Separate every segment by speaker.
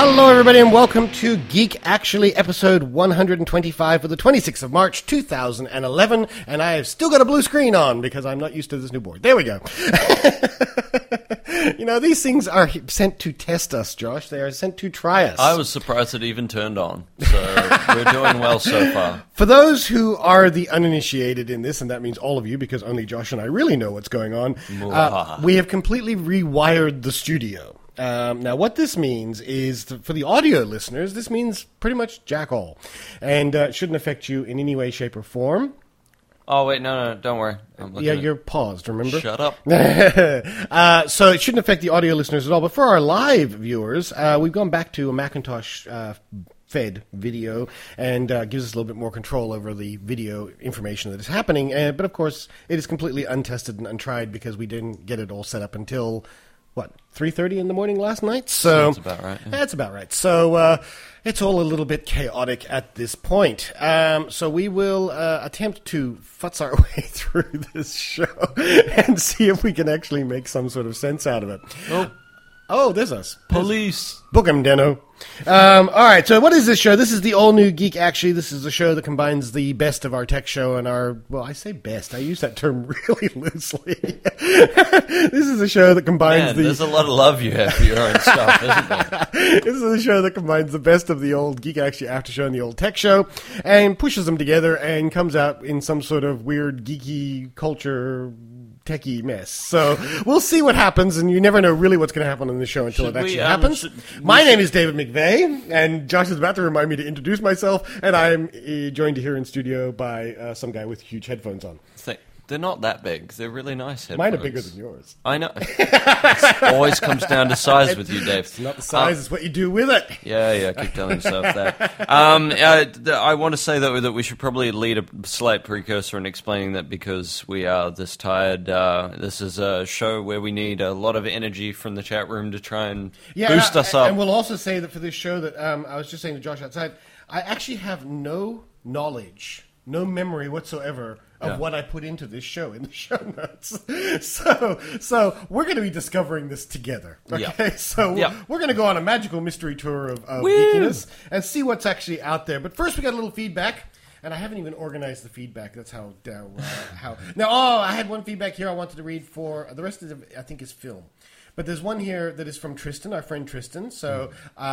Speaker 1: Hello, everybody, and welcome to Geek Actually, episode 125 for the 26th of March, 2011. And I have still got a blue screen on because I'm not used to this new board. There we go. You know, these things are sent to test us, Josh. They are sent to try us.
Speaker 2: I was surprised it even turned on. So we're doing well so far.
Speaker 1: For those who are the uninitiated in this, and that means all of you because only Josh and I really know what's going on, we have completely rewired the studio. Now, what this means is, for the audio listeners, this means pretty much jack all. And it shouldn't affect you in any way, shape, or form.
Speaker 2: Oh, wait, no, don't worry.
Speaker 1: Yeah, you're paused, remember?
Speaker 2: Shut up.
Speaker 1: So it shouldn't affect the audio listeners at all. But for our live viewers, we've gone back to a Macintosh fed video and gives us a little bit more control over the video information that is happening. But, of course, it is completely untested and untried because we didn't get it all set up until... 3:30 in the morning last night? So
Speaker 2: that's about right. Yeah.
Speaker 1: That's about right. So it's all a little bit chaotic at this point. So we will attempt to futz our way through this show and see if we can actually make some sort of sense out of it. Oh, there's us.
Speaker 2: Police.
Speaker 1: Book 'em, Deno. All right, so what is this show? This is the all-new Geek Actually. This is a show that combines the best of our tech show and our... Well, I say best. I use that term really loosely. This is a show that combines
Speaker 2: there's a lot of love you have for your own stuff, isn't there?
Speaker 1: This is a show that combines the best of the old Geek Actually after show and the old tech show and pushes them together and comes out in some sort of weird geeky culture... techie mess. So we'll see what happens, and you never know really what's going to happen on the show until it actually happens. My name is David McVeigh, and Josh is about to remind me to introduce myself, and I'm joined here in studio by some guy with huge headphones on.
Speaker 2: They're not that big. They're really nice headphones.
Speaker 1: Mine are bigger than yours.
Speaker 2: I know. It always comes down to size with you, Dave.
Speaker 1: It's not the size, it's what you do with it.
Speaker 2: Yeah, keep telling yourself that. I want to say that we should probably lead a slight precursor in explaining that because we are this tired. This is a show where we need a lot of energy from the chat room to try and boost us up.
Speaker 1: And we'll also say that for this show that I was just saying to Josh outside, I actually have no knowledge, no memory whatsoever of what I put into this show in the show notes. So we're going to be discovering this together. Okay,
Speaker 2: yeah.
Speaker 1: So we're going to go on a magical mystery tour of geekiness and see what's actually out there. But first, we got a little feedback. And I haven't even organized the feedback. That's how. Now, I had one feedback here I wanted to read for the rest of it, I think, is film. But there's one here that is from Tristan, our friend Tristan. So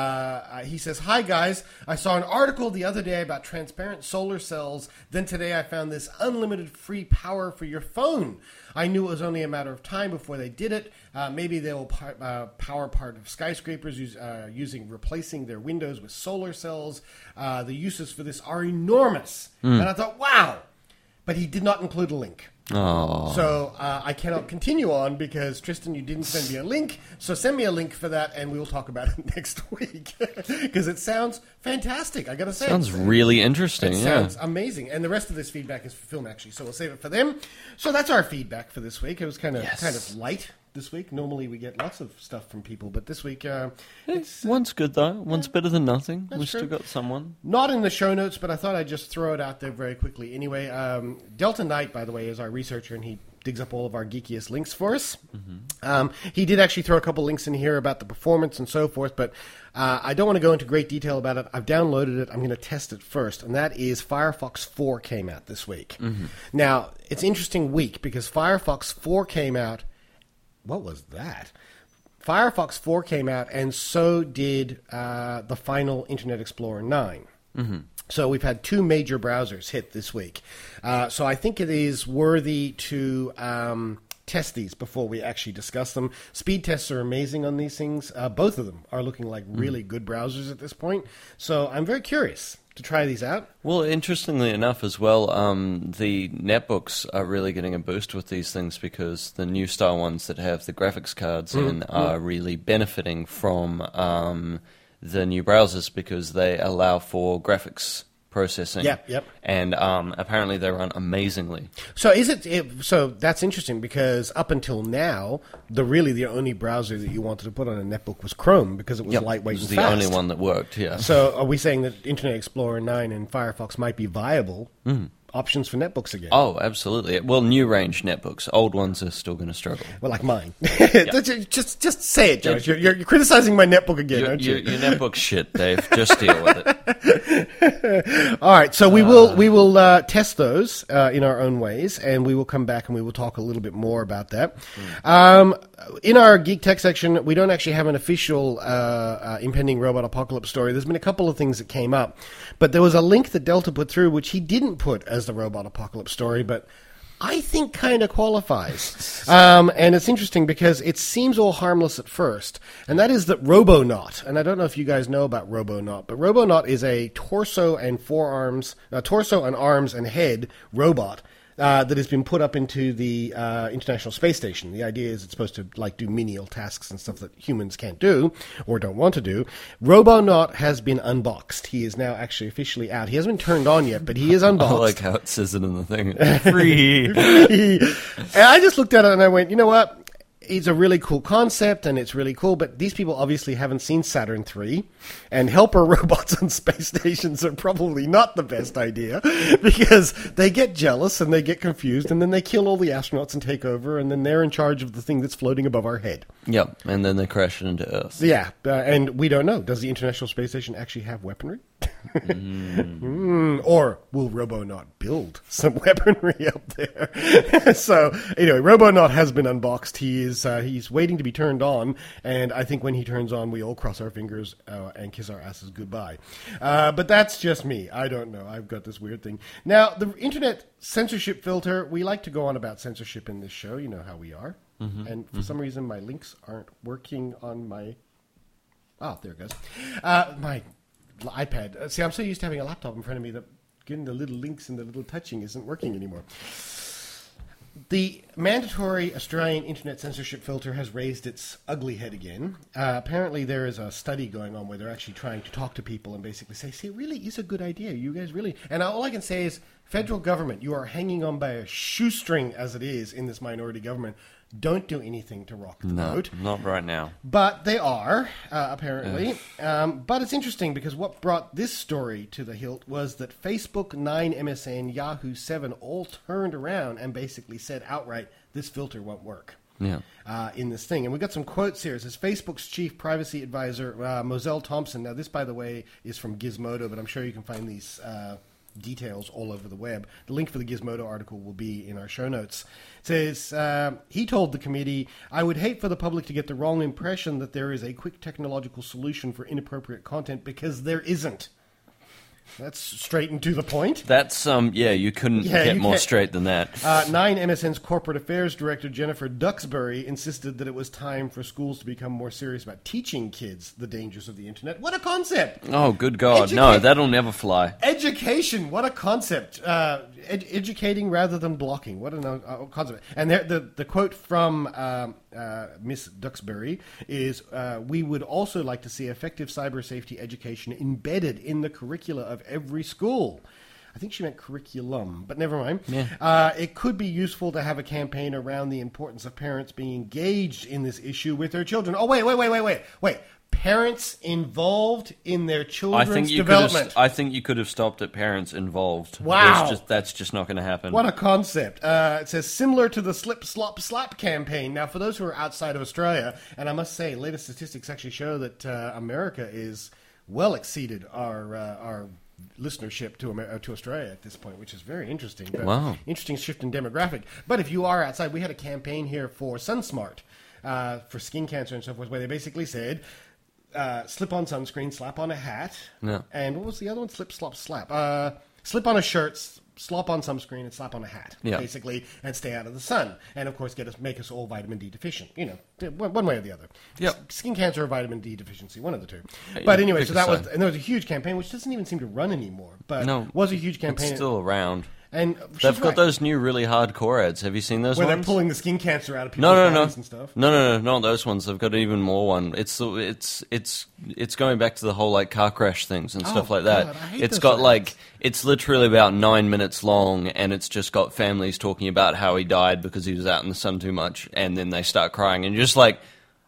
Speaker 1: he says, "Hi, guys. I saw an article the other day about transparent solar cells. Then today I found this unlimited free power for your phone. I knew it was only a matter of time before they did it. Maybe they will power part of skyscrapers replacing their windows with solar cells. The uses for this are enormous." And I thought, wow. But he did not include a link.
Speaker 2: Oh.
Speaker 1: So I cannot continue on because, Tristan, you didn't send me a link. So send me a link for that, and we will talk about it next week. Because it sounds fantastic, I got to say.
Speaker 2: Sounds really interesting,
Speaker 1: It sounds amazing. And the rest of this feedback is for film, actually. So we'll save it for them. So that's our feedback for this week. It was kind of light this week. Normally we get lots of stuff from people, but this week...
Speaker 2: one's good, though. One's better than nothing. We've
Speaker 1: true.
Speaker 2: still got someone.
Speaker 1: Not in the show notes, but I thought I'd just throw it out there very quickly. Anyway, Delta Knight, by the way, is our researcher, and he digs up all of our geekiest links for us. He did actually throw a couple links in here about the performance and so forth, but I don't want to go into great detail about it. I've downloaded it. I'm going to test it first, and that is Firefox 4 came out this week. Now, it's an interesting week because Firefox 4 came out. What was that? Firefox 4 came out, and so did the final Internet Explorer 9. So we've had two major browsers hit this week. So I think it is worthy to test these before we actually discuss them. Speed tests are amazing on these things. Both of them are looking like really good browsers at this point. So I'm very curious to try these out.
Speaker 2: Well, interestingly enough as well, the netbooks are really getting a boost with these things because the new style ones that have the graphics cards in are really benefiting from the new browsers because they allow for graphics processing.
Speaker 1: Yep.
Speaker 2: And apparently they run amazingly.
Speaker 1: So so that's interesting because up until now, the only browser that you wanted to put on a netbook was Chrome because it was lightweight and fast.
Speaker 2: It was the only one that worked, yeah.
Speaker 1: So are we saying that Internet Explorer 9 and Firefox might be viable options for netbooks again.
Speaker 2: Oh, absolutely. Well, new range netbooks. Old ones are still going to struggle.
Speaker 1: Well, like mine. Just say it, Josh. You're criticizing my netbook again, aren't you?
Speaker 2: Your netbook's shit, Dave. Just deal with it.
Speaker 1: All right, so we will test those in our own ways, and we will come back and we will talk a little bit more about that. In our Geek Tech section, we don't actually have an official impending robot apocalypse story. There's been a couple of things that came up, but there was a link that Delta put through, which he didn't put as the robot apocalypse story, but I think kind of qualifies. And it's interesting because it seems all harmless at first, and that is that Robonaut, and I don't know if you guys know about Robonaut, but Robonaut is a torso and arms and head robot that has been put up into the International Space Station. The idea is it's supposed to do menial tasks and stuff that humans can't do or don't want to do. Robonaut has been unboxed. He is now actually officially out. He hasn't been turned on yet, but he is unboxed.
Speaker 2: I like how it says it in the thing. Free.
Speaker 1: And I just looked at it and I went, you know what? It's a really cool concept, and it's really cool, but these people obviously haven't seen Saturn III, and helper robots on space stations are probably not the best idea, because they get jealous, and they get confused, and then they kill all the astronauts and take over, and then they're in charge of the thing that's floating above our head.
Speaker 2: Yep, and then they crash it into Earth.
Speaker 1: Yeah, and we don't know. Does the International Space Station actually have weaponry? Or will Robonaut build some weaponry up there? So, anyway, Robonaut has been unboxed. He's waiting to be turned on, and I think when he turns on, we all cross our fingers and kiss our asses goodbye. But that's just me. I don't know. I've got this weird thing. Now, the internet censorship filter, we like to go on about censorship in this show. You know how we are. And for some reason, my links aren't working on my... Oh, there it goes. My iPad. See, I'm so used to having a laptop in front of me that getting the little links and the little touching isn't working anymore. The mandatory Australian internet censorship filter has raised its ugly head again. Apparently there is a study going on where they're actually trying to talk to people and basically say, see, it really is a good idea. You guys really... And all I can say is, federal government, you are hanging on by a shoestring as it is in this minority government. Don't do anything to rock the boat.
Speaker 2: No, not right now.
Speaker 1: But they are, apparently. But it's interesting because what brought this story to the hilt was that Facebook, 9, MSN, Yahoo, 7 all turned around and basically said outright, this filter won't work.
Speaker 2: Yeah.
Speaker 1: In this thing. And we've got some quotes here. It says, Facebook's chief privacy advisor, Mozelle Thompson. Now, this, by the way, is from Gizmodo, but I'm sure you can find these details all over the web. The link for the Gizmodo article will be in our show notes. It says, he told the committee, I would hate for the public to get the wrong impression that there is a quick technological solution for inappropriate content, because there isn't. That's straight and to the point.
Speaker 2: That's, you couldn't get more straight than that.
Speaker 1: 9, MSN's corporate affairs director, Jennifer Duxbury, insisted that it was time for schools to become more serious about teaching kids the dangers of the internet. What a concept!
Speaker 2: Oh, good God. No, that'll never fly.
Speaker 1: Education, what a concept. Educating rather than blocking. What a concept. And the quote from Miss Duxbury is, we would also like to see effective cyber safety education embedded in the curricula of every school. I think she meant curriculum, but never mind. Yeah. It could be useful to have a campaign around the importance of parents being engaged in this issue with their children. Oh, wait. Parents involved in their children's development.
Speaker 2: I think you could have stopped at parents involved.
Speaker 1: Wow.
Speaker 2: That's just not going to happen.
Speaker 1: What a concept. It says, similar to the Slip, Slop, Slap campaign. Now, for those who are outside of Australia, and I must say, latest statistics actually show that America is well exceeded our listenership to Australia at this point, which is very interesting.
Speaker 2: Wow.
Speaker 1: Interesting shift in demographic. But if you are outside, we had a campaign here for SunSmart, for skin cancer and so forth, where they basically said, slip on sunscreen, slap on a hat, and what was the other one? Slip, slop, slap. Slip on a shirt, slop on sunscreen, and slap on a hat, basically, and stay out of the sun. And, of course, make us all vitamin D deficient, one way or the other.
Speaker 2: Yep.
Speaker 1: Skin cancer or vitamin D deficiency, one of the two. But anyway, so that was, and there was a huge campaign, which doesn't even seem to run anymore, but was a huge campaign.
Speaker 2: It's still around.
Speaker 1: And
Speaker 2: they've got those new really hardcore ads. Have you seen those
Speaker 1: ones? Where they're pulling the skin cancer out of people's bodies and stuff?
Speaker 2: No, not those ones. They've got an even more one. It's going back to the whole car crash things and stuff like that.
Speaker 1: God, I hate
Speaker 2: it's
Speaker 1: those
Speaker 2: got
Speaker 1: ads.
Speaker 2: it's literally about 9 minutes long, and it's just got families talking about how he died because he was out in the sun too much, and then they start crying, and you're just like,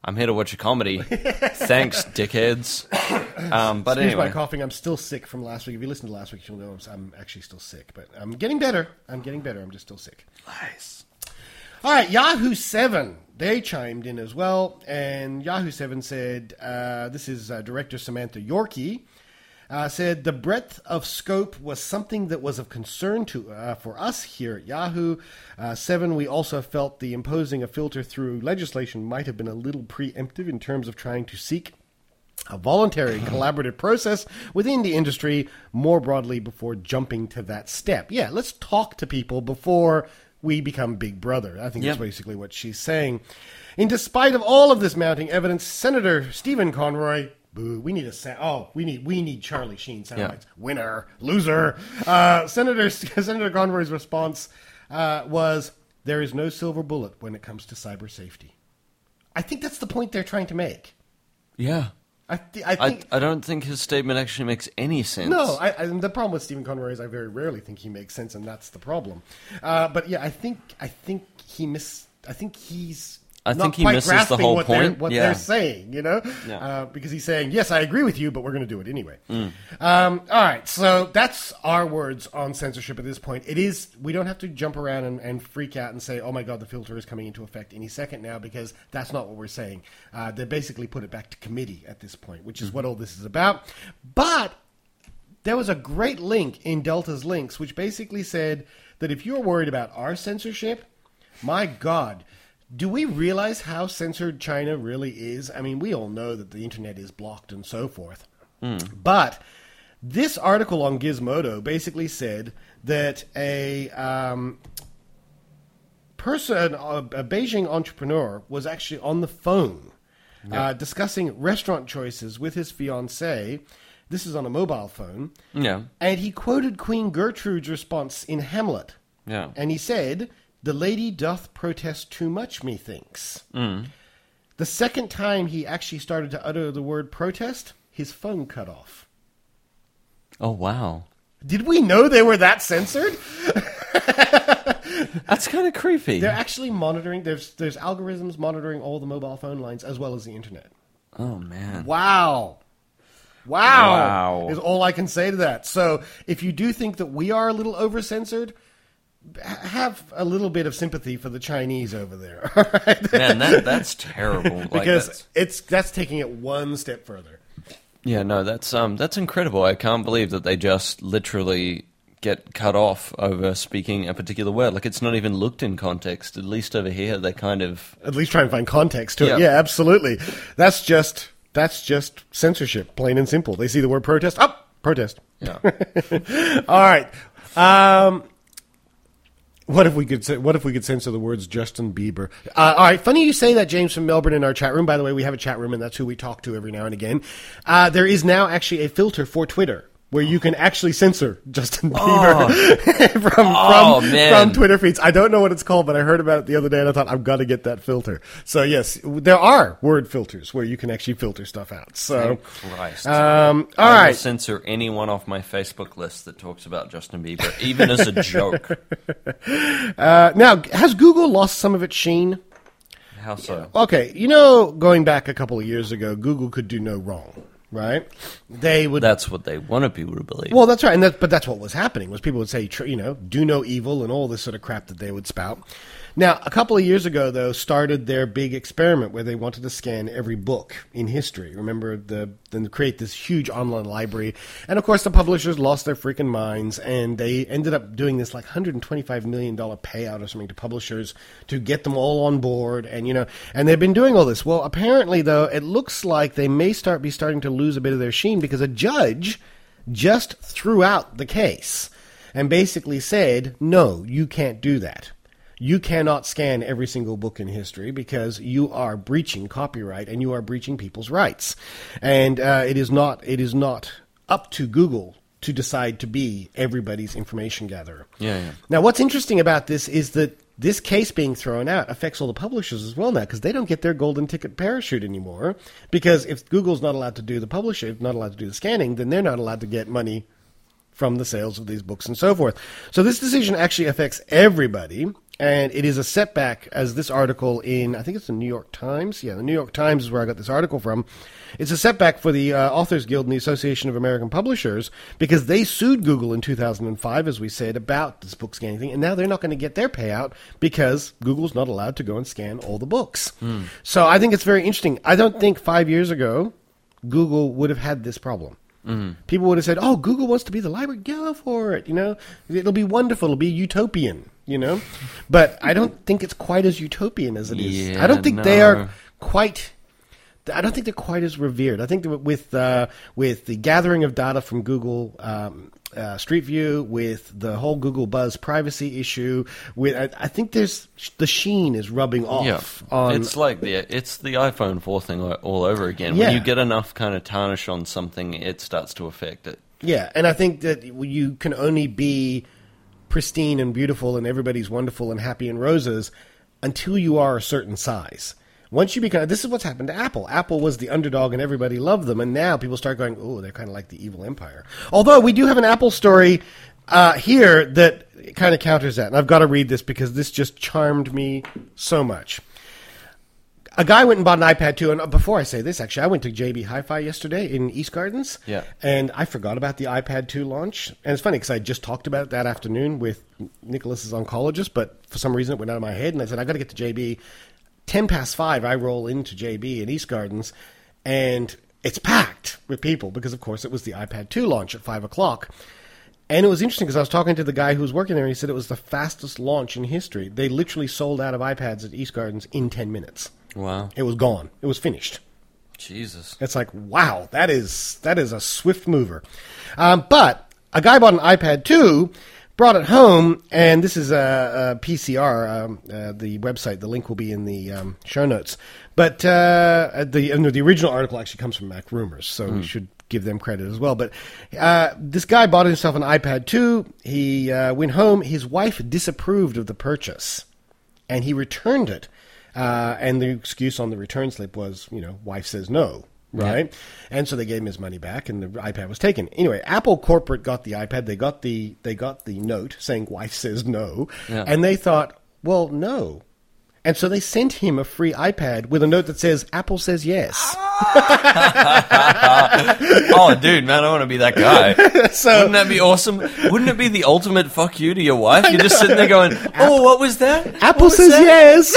Speaker 2: I'm here to watch a comedy. Thanks, dickheads. But
Speaker 1: Excuse
Speaker 2: anyway.
Speaker 1: my coughing. I'm still sick from last week. If you listened to last week, you'll know I'm actually still sick. But I'm getting better. I'm just still sick.
Speaker 2: Nice.
Speaker 1: All right, Yahoo 7. They chimed in as well. And Yahoo 7 said, this is director Samantha Yorkie, said the breadth of scope was something that was of concern to for us here at Yahoo. 7, we also felt the imposing a filter through legislation might have been a little preemptive in terms of trying to seek a voluntary collaborative process within the industry more broadly before jumping to that step. Yeah, let's talk to people before we become Big Brother. I think that's basically what she's saying. In despite of all of this mounting evidence, Senator Stephen Conroy... Boo! We need we need Charlie Sheen sound bites. Winner, loser. Senator Conroy's response was, "There is no silver bullet when it comes to cyber safety." I think that's the point they're trying to make.
Speaker 2: Yeah.
Speaker 1: I think
Speaker 2: I don't think his statement actually makes any sense.
Speaker 1: no. The problem with Stephen Conroy is I very rarely think he makes sense, and that's the problem. But yeah, I think he he's.
Speaker 2: I
Speaker 1: not
Speaker 2: think he
Speaker 1: quite
Speaker 2: misses the
Speaker 1: grasping
Speaker 2: whole
Speaker 1: what
Speaker 2: point.
Speaker 1: They're saying, you know?
Speaker 2: Yeah.
Speaker 1: Because he's saying, yes, I agree with you, but we're going to do it anyway. All right, so that's our words on censorship at this point. We don't have to jump around and freak out and say, oh my God, the filter is coming into effect any second now, because that's not what we're saying. They basically put it back to committee at this point, which is what all this is about. But there was a great link in Delta's links, which basically said that if you're worried about our censorship, my God, do we realize how censored China really is? I mean, we all know that the internet is blocked and so forth. But this article on Gizmodo basically said that a Beijing entrepreneur was actually on the phone discussing restaurant choices with his fiancée. This is on a mobile phone.
Speaker 2: Yeah.
Speaker 1: And he quoted Queen Gertrude's response in Hamlet.
Speaker 2: Yeah.
Speaker 1: And he said, "The lady doth protest too much, methinks." The second time he actually started to utter the word protest, his phone cut off.
Speaker 2: Oh, wow.
Speaker 1: Did we know they were that censored?
Speaker 2: That's kind of creepy.
Speaker 1: They're actually monitoring. There's algorithms monitoring all the mobile phone lines as well as the internet.
Speaker 2: Oh, man.
Speaker 1: Wow.
Speaker 2: Wow.
Speaker 1: Is all I can say to that. So if you do think that we are a little over-censored, have a little bit of sympathy for the Chinese over there. All right?
Speaker 2: Man, that's terrible.
Speaker 1: Because that's taking it one step further.
Speaker 2: Yeah, no, that's incredible. I can't believe that they just literally get cut off over speaking a particular word. Like, it's not even looked in context. At least over here, they kind of...
Speaker 1: At least try and find context to
Speaker 2: Yeah.
Speaker 1: it. Yeah, absolutely. That's just censorship, plain and simple. They see the word protest. Oh, protest.
Speaker 2: Yeah.
Speaker 1: All right. What if we could censor the words Justin Bieber? All right, funny you say that, James from Melbourne, in our chat room. By the way, we have a chat room, and that's who we talk to every now and again. There is now actually a filter for Twitter where you can actually censor Justin Bieber from Twitter feeds. I don't know what it's called, but I heard about it the other day, and I thought, I've got to get that filter. So yes, there are word filters where you can actually filter stuff out. So,
Speaker 2: Thank Christ.
Speaker 1: all
Speaker 2: I
Speaker 1: right.
Speaker 2: will censor anyone off my Facebook list that talks about Justin Bieber, even as a joke.
Speaker 1: Now, has Google lost some of its sheen?
Speaker 2: How so?
Speaker 1: Okay, going back a couple of years ago, Google could do no wrong, right? They would.
Speaker 2: That's what they wanted people to believe.
Speaker 1: Well, that's right, but that's what was happening. Was people would say, do no evil and all this sort of crap that they would spout. Now, a couple of years ago, though, started their big experiment where they wanted to scan every book in history. Remember, then create this huge online library. And, of course, the publishers lost their freaking minds, and they ended up doing this, like, $125 million payout or something to publishers to get them all on board. And, and they've been doing all this. Well, apparently, though, it looks like they may be starting to lose a bit of their sheen because a judge just threw out the case and basically said, no, you can't do that. You cannot scan every single book in history because you are breaching copyright and you are breaching people's rights. And it is not up to Google to decide to be everybody's information gatherer.
Speaker 2: Yeah.
Speaker 1: Now, what's interesting about this is that this case being thrown out affects all the publishers as well now because they don't get their golden ticket parachute anymore. Because if Google's not allowed to do the publishing, not allowed to do the scanning, then they're not allowed to get money from the sales of these books and so forth. So this decision actually affects everybody. And it is a setback, as this article in, I think it's the New York Times. Yeah, the New York Times is where I got this article from. It's a setback for the Authors Guild and the Association of American Publishers because they sued Google in 2005, as we said, about this book scanning thing. And now they're not going to get their payout because Google's not allowed to go and scan all the books. So I think it's very interesting. I don't think 5 years ago Google would have had this problem. People would have said, oh, Google wants to be the library. Go for it. It'll be wonderful. It'll be utopian, But I don't think it's quite as utopian as it is.
Speaker 2: Yeah,
Speaker 1: I don't think they are quite... I don't think they're quite as revered. I think that with the gathering of data from Google Street View, with the whole Google Buzz privacy issue, I think the sheen is rubbing off.
Speaker 2: Yeah. It's like it's the iPhone 4 thing all over again.
Speaker 1: Yeah.
Speaker 2: When you get enough kind of tarnish on something, it starts to affect it.
Speaker 1: Yeah, and I think that you can only be pristine and beautiful and everybody's wonderful and happy and roses until you are a certain size. Once you become, this is what's happened to Apple. Apple was the underdog and everybody loved them, and now people start going, oh, they're kind of like the evil empire. Although we do have an Apple story here that kind of counters that, and I've got to read this because this just charmed me so much. A guy went and bought an iPad 2, and before I say this, actually, I went to JB Hi-Fi yesterday in East Gardens, and I forgot about the iPad 2 launch. And it's funny because I just talked about it that afternoon with Nicholas's oncologist, but for some reason it went out of my head, and I said, I got to get to JB. 10 past 5, I roll into JB in East Gardens, and it's packed with people because, of course, it was the iPad 2 launch at 5 o'clock. And it was interesting because I was talking to the guy who was working there, and he said it was the fastest launch in history. They literally sold out of iPads at East Gardens in 10 minutes.
Speaker 2: Wow.
Speaker 1: It was gone. It was finished.
Speaker 2: Jesus.
Speaker 1: It's like, wow, that is a swift mover. But a guy bought an iPad 2, brought it home, and this is a PCR, the website. The link will be in the show notes. But the original article actually comes from Mac Rumors, so we should give them credit as well. But this guy bought himself an iPad 2. He went home. His wife disapproved of the purchase, and he returned it. And the excuse on the return slip was, wife says no. Right? Yeah. And so they gave him his money back, and the iPad was taken. Anyway, Apple corporate got the iPad. They got the note saying wife says no. Yeah. And they thought, well, no. And so they sent him a free iPad with a note that says Apple says yes.
Speaker 2: Oh, dude, man, I want to be that guy. Wouldn't that be awesome? Wouldn't it be the ultimate fuck you to your wife? You're just sitting there going, oh, what was that?
Speaker 1: Apple says yes.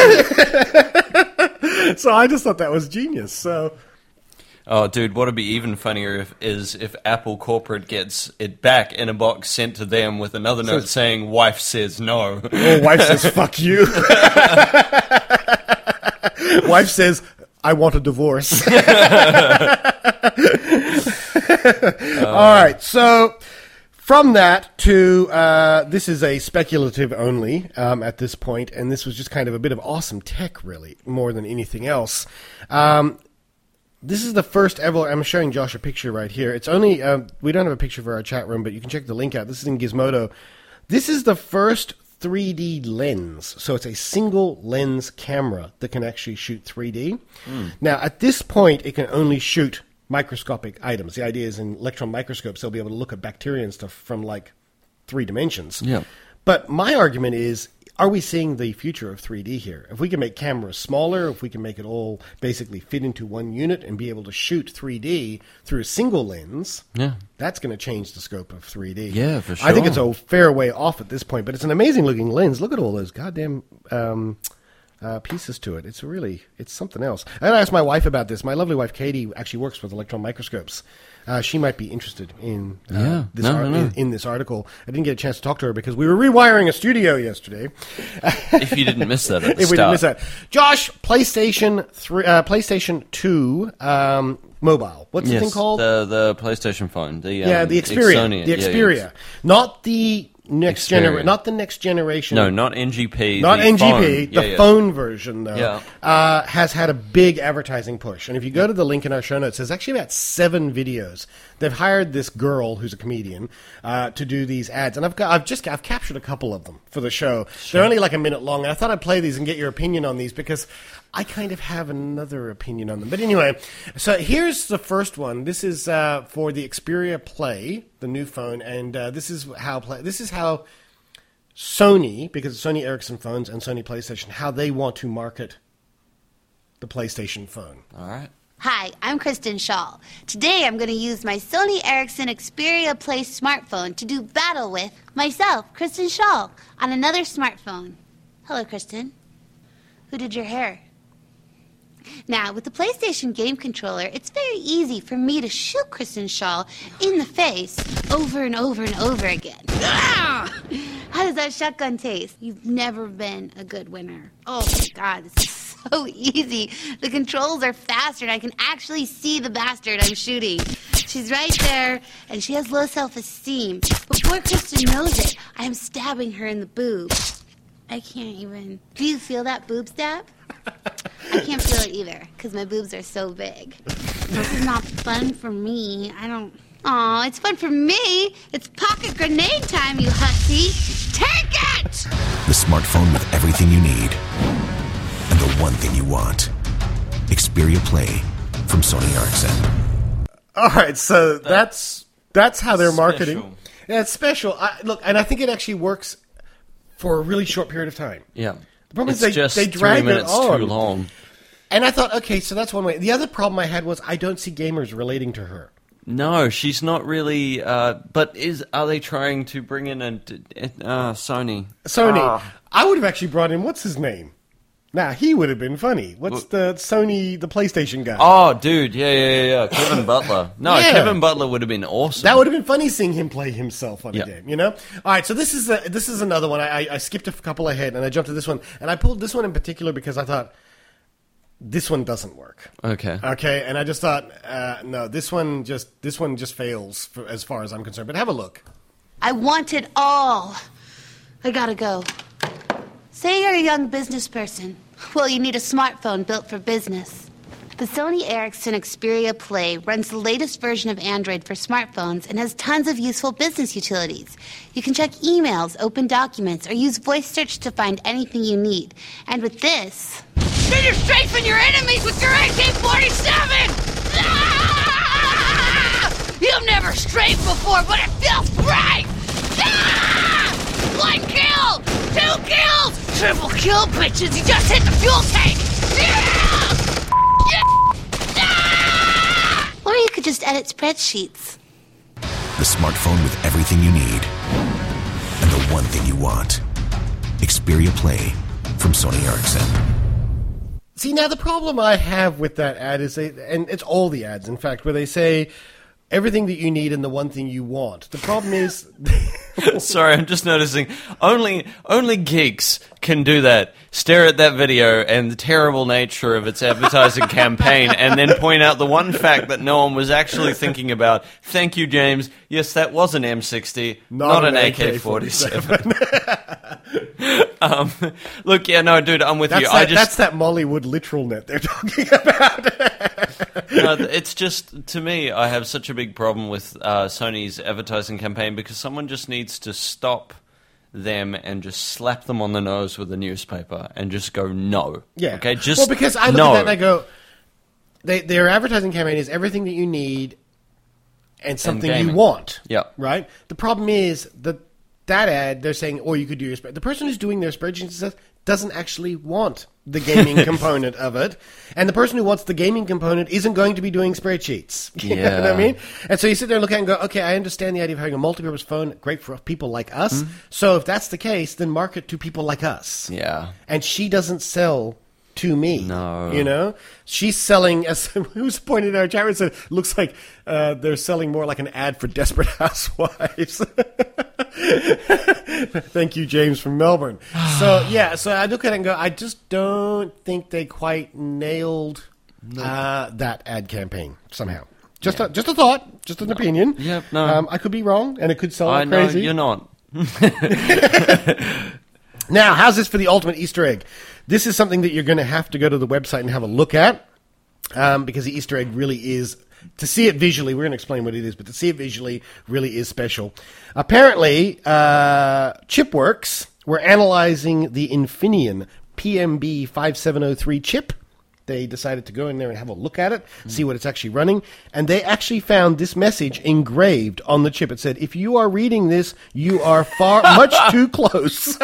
Speaker 1: So I just thought that was genius. So...
Speaker 2: Oh, dude, what would be even funnier if Apple corporate gets it back in a box sent to them with another note saying, wife says no.
Speaker 1: Or wife says, fuck you. Wife says, I want a divorce. All right, so from that to, this is a speculative only at this point, and this was just kind of a bit of awesome tech, really, more than anything else. This is the first ever. I'm showing Josh a picture right here. It's only we don't have a picture for our chat room, but you can check the link out. This is in Gizmodo. This is the first 3D lens. So it's a single lens camera that can actually shoot 3D. Now, at this point, it can only shoot microscopic items. The idea is in electron microscopes, they'll be able to look at bacteria and stuff from like 3 dimensions.
Speaker 2: Yeah.
Speaker 1: But my argument is, are we seeing the future of 3D here? If we can make cameras smaller, if we can make it all basically fit into one unit and be able to shoot 3D through a single lens, that's going to change the scope of 3D.
Speaker 2: Yeah, for sure.
Speaker 1: I think it's a fair way off at this point, but it's an amazing looking lens. Look at all those goddamn pieces to it. It's something else. I asked my wife about this. My lovely wife, Katie, actually works with electron microscopes. She might be interested in in this article. I didn't get a chance to talk to her because we were rewiring a studio yesterday.
Speaker 2: If you didn't miss that at the
Speaker 1: if we didn't miss that. Josh, PlayStation 2 mobile. What's the thing called?
Speaker 2: The PlayStation phone. The
Speaker 1: Xperia.
Speaker 2: Sony,
Speaker 1: the Xperia. Not the next generation. Not the next generation.
Speaker 2: No, not NGP.
Speaker 1: Not
Speaker 2: the
Speaker 1: NGP.
Speaker 2: Phone.
Speaker 1: The phone version, though, has had a big advertising push. And if you go to the link in our show notes, there's actually about 7 videos. They've hired this girl who's a comedian to do these ads, and I've captured a couple of them for the show. Sure. They're only like a minute long, and I thought I'd play these and get your opinion on these because I kind of have another opinion on them. But anyway, so here's the first one. This is for the Xperia Play, the new phone, and this is how Sony, because it's Sony Ericsson phones and Sony PlayStation, how they want to market the PlayStation phone.
Speaker 2: All right.
Speaker 3: Hi, I'm Kristen Shaw. Today I'm going to use my Sony Ericsson Xperia Play smartphone to do battle with myself, Kristen Shaw, on another smartphone. Hello, Kristen. Who did your hair? Now, with the PlayStation game controller, it's very easy for me to shoot Kristen Shaw in the face over and over and over again. Ah! How does that shotgun taste? You've never been a good winner. Oh, my God, this is so easy. The controls are faster, and I can actually see the bastard I'm shooting. She's right there, and she has low self-esteem. Before Kristen knows it, I am stabbing her in the boob. I can't even... Do you feel that boob stab? I can't feel it either, because my boobs are so big. This is not fun for me. I don't... Aw, it's fun for me. It's pocket grenade time, you hussy. Take it!
Speaker 4: The smartphone with everything you need. And the one thing you want. Xperia Play from Sony Ericsson.
Speaker 1: All right, so that's how they're marketing.
Speaker 2: Special.
Speaker 1: Yeah, it's special. Look, and I think it actually works for a really short period of time.
Speaker 2: Yeah.
Speaker 1: The problem is
Speaker 2: It's just
Speaker 1: they
Speaker 2: 3
Speaker 1: drag it
Speaker 2: minutes
Speaker 1: on.
Speaker 2: too long.
Speaker 1: And I thought, okay, so that's one way. The other problem I had was I don't see gamers relating to her.
Speaker 2: No, she's not really. But are they trying to bring in a Sony?
Speaker 1: Sony. I would have actually brought in, what's his name? Nah, he would have been funny. What's the Sony, the PlayStation guy?
Speaker 2: Oh, dude, yeah. Kevin Butler. No,
Speaker 1: Yeah.
Speaker 2: Kevin Butler would have been awesome.
Speaker 1: That would have been funny seeing him play himself on
Speaker 2: Yeah.
Speaker 1: a game, you know? All right, so this is another one. I skipped a couple ahead, and I jumped to this one. And I pulled this one in particular because I thought, this one doesn't work.
Speaker 2: Okay.
Speaker 1: Okay, and I just thought, no, this one just fails as far as I'm concerned. But have a look.
Speaker 3: I want it all. I gotta go. Say you're a young business person. Well, you need a smartphone built for business. The Sony Ericsson Xperia Play runs the latest version of Android for smartphones and has tons of useful business utilities. You can check emails, open documents, or use voice search to find anything you need. And with this... Then you're strafing your enemies with your AK-47! Ah! You've never strafed before, but it feels great! Ah! One kill! 2 kills! Triple kill, bitches! You just hit the fuel tank! Yeah! Yeah! Or you could just edit spreadsheets.
Speaker 4: The smartphone with everything you need. And the one thing you want. Xperia Play from Sony Ericsson.
Speaker 1: See, now the problem I have with that ad is and it's all the ads, in fact, where they say everything that you need and the one thing you want. The problem is...
Speaker 2: Sorry, I'm just noticing. Only geeks can do that. Stare at that video and the terrible nature of its advertising campaign, and then point out the one fact that no one was actually thinking about. Thank you, James. Yes, that was an M60, not an AK-47. Look, yeah, no, dude, I'm with you.
Speaker 1: That's that Mollywood literal net they're talking about.
Speaker 2: No, it's just, to me, I have such a big problem with Sony's advertising campaign because someone just needs to stop them and just slap them on the nose with a newspaper and just go, no.
Speaker 1: Yeah.
Speaker 2: Okay, just
Speaker 1: well, because I look
Speaker 2: no.
Speaker 1: at that and I go, their advertising campaign is everything that you need and something you
Speaker 2: gaming.
Speaker 1: want.
Speaker 2: Yeah.
Speaker 1: Right? The problem is that ad, they're saying, oh, you could do your spreadsheet. The person who's doing their spreadsheet stuff doesn't actually want the gaming component of it. And the person who wants the gaming component isn't going to be doing spreadsheets. You know what I mean? And so you sit there and look at it and go, okay, I understand the idea of having a multi-purpose phone, great for people like us.
Speaker 2: Mm-hmm.
Speaker 1: So if that's the case, then market to people like us.
Speaker 2: Yeah.
Speaker 1: And she doesn't sell to me.
Speaker 2: No.
Speaker 1: You know? She's selling, as who's pointed out, Jared said, looks like they're selling more like an ad for Desperate Housewives. Thank you, James from Melbourne. So I look at it and go, I just don't think they quite nailed that ad campampain somehow. Just a thought, just an opinion.
Speaker 2: Yep, no.
Speaker 1: I could be wrong, and it could sell
Speaker 2: I
Speaker 1: crazy.
Speaker 2: know, you're not.
Speaker 1: Now, how's this for the ultimate Easter egg? This is something that you're going to have to go to the website and have a look at, because the Easter egg really is, to see it visually, we're going to explain what it is, but to see it visually really is special. Apparently, Chipworks were analyzing the Infineon PMB5703 chip they decided to go in there and have a look at it, see what it's actually running, and they actually found this message engraved on the chip. It said, if you are reading this, you are much too close. So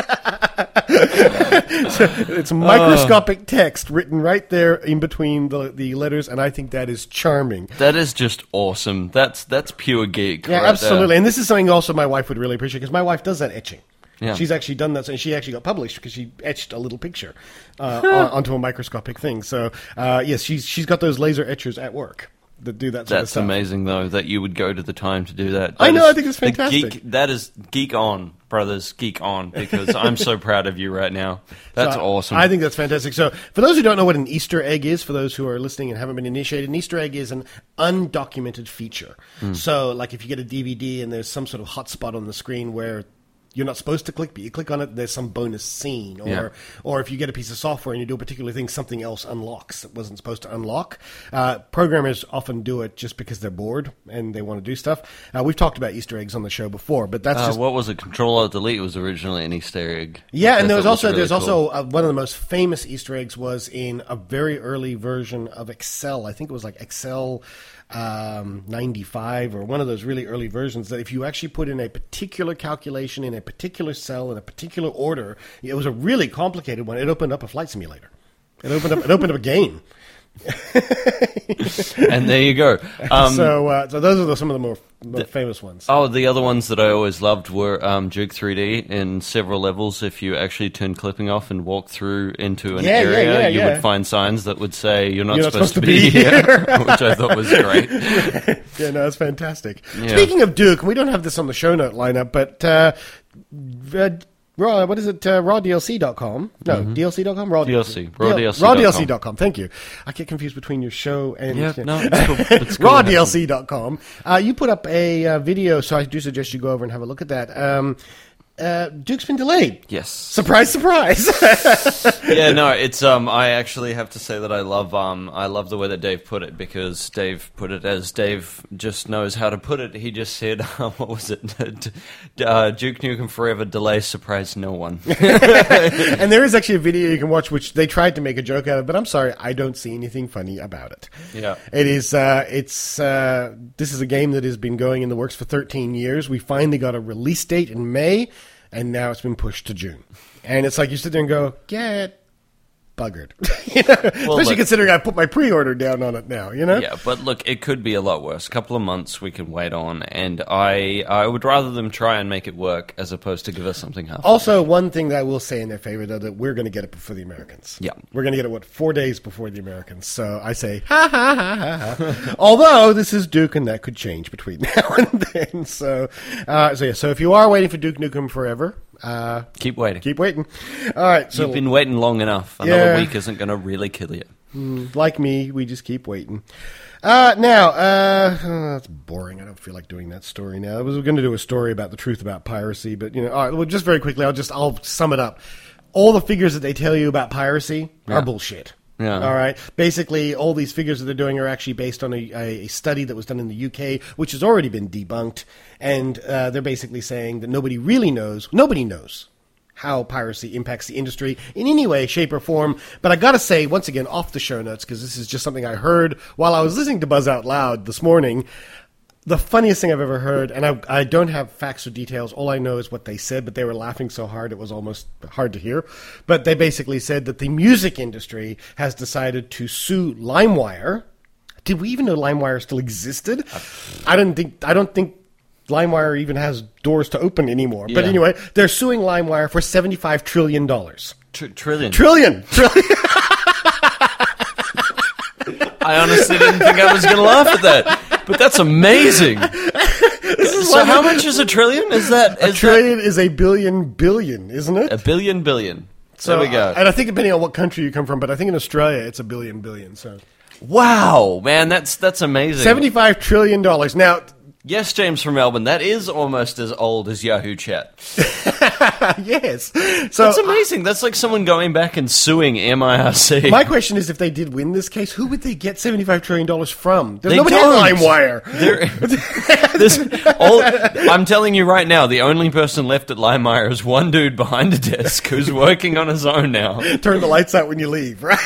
Speaker 1: it's microscopic text written right there in between the letters, and I think that is charming.
Speaker 2: That is just awesome. That's pure geek.
Speaker 1: Yeah,
Speaker 2: right
Speaker 1: absolutely.
Speaker 2: there.
Speaker 1: And this is something also my wife would really appreciate, because my wife does that etching.
Speaker 2: Yeah.
Speaker 1: She's actually done that, and she actually got published because she etched a little picture onto a microscopic thing. So, yes, she's got those laser etchers at work that do that sort of
Speaker 2: That's
Speaker 1: stuff.
Speaker 2: amazing, though, that you would go to the time to do that.
Speaker 1: I know, I think it's
Speaker 2: the
Speaker 1: fantastic.
Speaker 2: That is geek on, brothers, geek on, because I'm so proud of you right now. That's awesome.
Speaker 1: I think that's fantastic. So, for those who don't know what an Easter egg is, for those who are listening and haven't been initiated, an Easter egg is an undocumented feature. So, like if you get a DVD and there's some sort of hotspot on the screen where you're not supposed to click, but you click on it, there's some bonus scene. Or if you get a piece of software and you do a particular thing, something else unlocks that wasn't supposed to unlock. Programmers often do it just because they're bored and they want to do stuff. We've talked about Easter eggs on the show before, but that's just...
Speaker 2: what was it? Control-Alt-Delete was originally an Easter egg.
Speaker 1: Yeah, and there's
Speaker 2: also
Speaker 1: one of the most famous Easter eggs was in a very early version of Excel. I think it was like Excel 95 or one of those really early versions, that if you actually put in a particular calculation in a particular cell in a particular order, it was a really complicated one. It opened up a flight simulator. It opened up a game.
Speaker 2: And there you go.
Speaker 1: So those are some of the more famous ones.
Speaker 2: Oh, the other ones that I always loved were Duke 3D in several levels. If you actually turn clipping off and walk through into an area, you would find signs that would say, you're not supposed to be here, which I thought was great.
Speaker 1: Yeah, no, it's fantastic.
Speaker 2: Yeah.
Speaker 1: Speaking of Duke, we don't have this on the show note lineup, but what is it? RawDLC.com? No, DLC.com?
Speaker 2: DLC.
Speaker 1: RawDLC.com. Thank you. I get confused between your show and...
Speaker 2: Yeah, no, it's cool. It's cool.
Speaker 1: RawDLC.com. You put up a video, so I do suggest you go over and have a look at that. Duke's been delayed.
Speaker 2: Yes.
Speaker 1: Surprise, surprise.
Speaker 2: Yeah, no, it's I actually have to say that I love the way that Dave put it, because Dave put it as Dave just knows how to put it. He just said, what was it? Duke Nukem Forever delay surprised no one.
Speaker 1: And there is actually a video you can watch which they tried to make a joke out of, but I'm sorry, I don't see anything funny about it.
Speaker 2: Yeah.
Speaker 1: It is this is a game that has been going in the works for 13 years. We finally got a release date in May, and now it's been pushed to June. And it's like you sit there and go, get buggered. Especially considering I put my pre-order down on it now, you know?
Speaker 2: Yeah, but look, it could be a lot worse. A couple of months we can wait on, and I would rather them try and make it work as opposed to give us something half.
Speaker 1: Also, one thing that I will say in their favor, though, that we're going to get it before the Americans.
Speaker 2: Yeah.
Speaker 1: We're going to get it, 4 days before the Americans. So I say, ha, ha, ha, ha, ha. Although, this is Duke, and that could change between now and then. So if you are waiting for Duke Nukem Forever...
Speaker 2: keep waiting.
Speaker 1: Keep waiting. All right. So
Speaker 2: you've been waiting long enough. Another week isn't going to really kill you.
Speaker 1: Like me, we just keep waiting. That's boring. I don't feel like doing that story now. I was going to do a story about the truth about piracy, but all right. Well, just very quickly, I'll sum it up. All the figures that they tell you about piracy are bullshit.
Speaker 2: Yeah.
Speaker 1: All right. Basically, all these figures that they're doing are actually based on a study that was done in the UK, which has already been debunked. And they're basically saying that nobody knows how piracy impacts the industry in any way, shape, or form. But I got to say, once again, off the show notes, because this is just something I heard while I was listening to Buzz Out Loud this morning, the funniest thing I've ever heard, and I don't have facts or details. All I know is what they said, but they were laughing so hard it was almost hard to hear. But they basically said that the music industry has decided to sue LimeWire. Did we even know LimeWire still existed? I don't think LimeWire even has doors to open anymore. Yeah. But anyway, they're suing LimeWire for $75 trillion.
Speaker 2: Trillion.
Speaker 1: Trillion.
Speaker 2: I honestly didn't think I was going to laugh at that. But that's amazing. So how much is a trillion? A
Speaker 1: trillion is a billion, isn't it?
Speaker 2: A billion.
Speaker 1: So,
Speaker 2: there we go.
Speaker 1: And I think depending on what country you come from, but I think in Australia it's a billion. So,
Speaker 2: wow, man, that's amazing.
Speaker 1: $75 trillion. Now,
Speaker 2: yes, James from Melbourne, that is almost as old as Yahoo Chat.
Speaker 1: Yes. So
Speaker 2: That's amazing. That's like someone going back and suing MIRC.
Speaker 1: my question is, if they did win this case, who would they get $75 trillion from? There's
Speaker 2: They
Speaker 1: nobody
Speaker 2: don't.
Speaker 1: at LimeWire.
Speaker 2: I'm telling you right now, the only person left at LimeWire is one dude behind a desk who's working on his own now.
Speaker 1: Turn the lights out when you leave, right?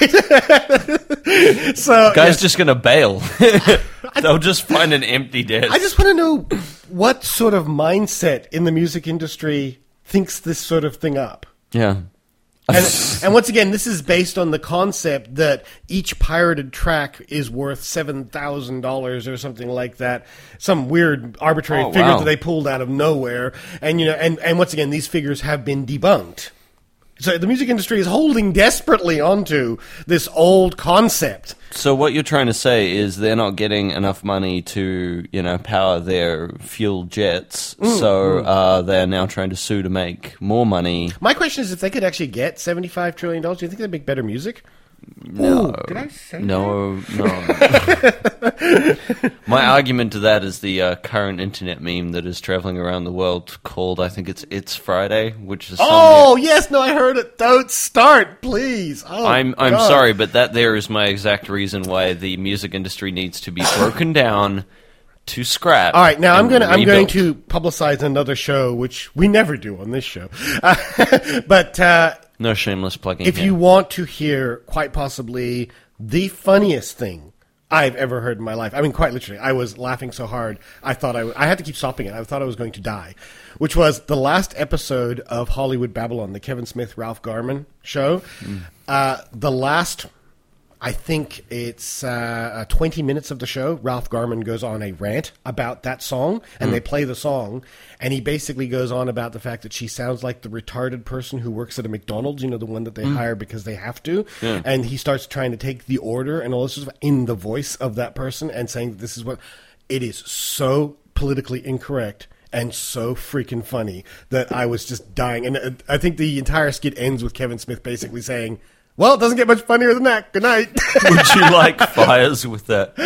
Speaker 1: So
Speaker 2: Guy's just going to bail. They'll just find an empty desk.
Speaker 1: I just want to know what sort of mindset in the music industry thinks this sort of thing up.
Speaker 2: Yeah.
Speaker 1: And once again, this is based on the concept that each pirated track is worth $7,000 or something like that. Some weird arbitrary figure
Speaker 2: wow.
Speaker 1: that they pulled out of nowhere. And and once again, these figures have been debunked. So the music industry is holding desperately onto this old concept.
Speaker 2: So what you're trying to say is they're not getting enough money to, power their fuel jets. So they're now trying to sue to make more money.
Speaker 1: My question is, if they could actually get $75 trillion, do you think they'd make better music?
Speaker 2: No.
Speaker 1: Ooh, did I say
Speaker 2: No. My argument to that is the current internet meme that is traveling around the world called, I think it's Friday, which is
Speaker 1: Oh, yes, no, I heard it. Don't start, please. Oh,
Speaker 2: I'm
Speaker 1: God.
Speaker 2: sorry, but that there is my exact reason why the music industry needs to be broken down to scrap.
Speaker 1: All right, now I'm
Speaker 2: and
Speaker 1: going
Speaker 2: rebuilt.
Speaker 1: to publicize another show, which we never do on this show. But
Speaker 2: No shameless plugging.
Speaker 1: if
Speaker 2: here.
Speaker 1: you want to hear quite possibly the funniest thing I've ever heard in my life, I mean, quite literally, I was laughing so hard, I thought I had to keep stopping it. I thought I was going to die, which was the last episode of Hollywood Babylon, the Kevin Smith, Ralph Garman show. The last, I think it's 20 minutes of the show, Ralph Garman goes on a rant about that song, and they play the song, and he basically goes on about the fact that she sounds like the retarded person who works at a McDonald's, the one that they hire because they have to, and he starts trying to take the order and all this stuff in the voice of that person and saying that this is what... It is so politically incorrect and so freaking funny that I was just dying. And I think the entire skit ends with Kevin Smith basically saying... Well, it doesn't get much funnier than that. Good night.
Speaker 2: Would you like fires with that?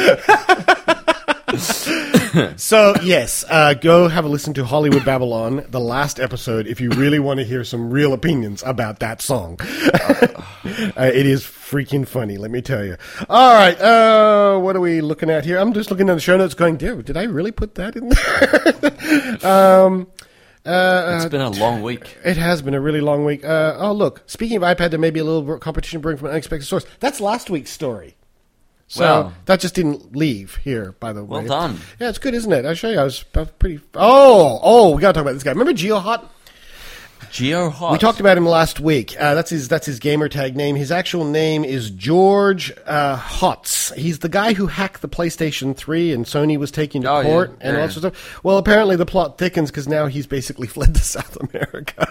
Speaker 1: So, yes, go have a listen to Hollywood Babylon, the last episode, if you really want to hear some real opinions about that song. It is freaking funny, let me tell you. All right, what are we looking at here? I'm just looking at the show notes going, did I really put that in there?
Speaker 2: It's been a long week.
Speaker 1: It has been a really long week. Oh, look, speaking of iPad, there may be a little competition brewing from an unexpected source. That's last week's story. So
Speaker 2: Wow.
Speaker 1: that just didn't leave here, by the way.
Speaker 2: Well done.
Speaker 1: Yeah, it's good, isn't it? I'll show you. I was pretty... Oh, we got to talk about this guy. Remember GeoHot?
Speaker 2: GeoHot.
Speaker 1: We talked about him last week. That's his gamer tag name. His actual name is George Hotz. He's the guy who hacked the PlayStation 3 and Sony was taken to court and all sorts of stuff. Well, apparently the plot thickens because now he's basically fled to South America.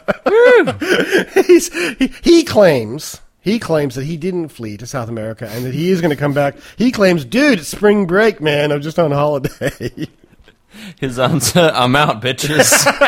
Speaker 1: He claims that he didn't flee to South America and that he is going to come back. He claims, dude, it's spring break, man. I'm just on holiday.
Speaker 2: His answer, I'm out, bitches.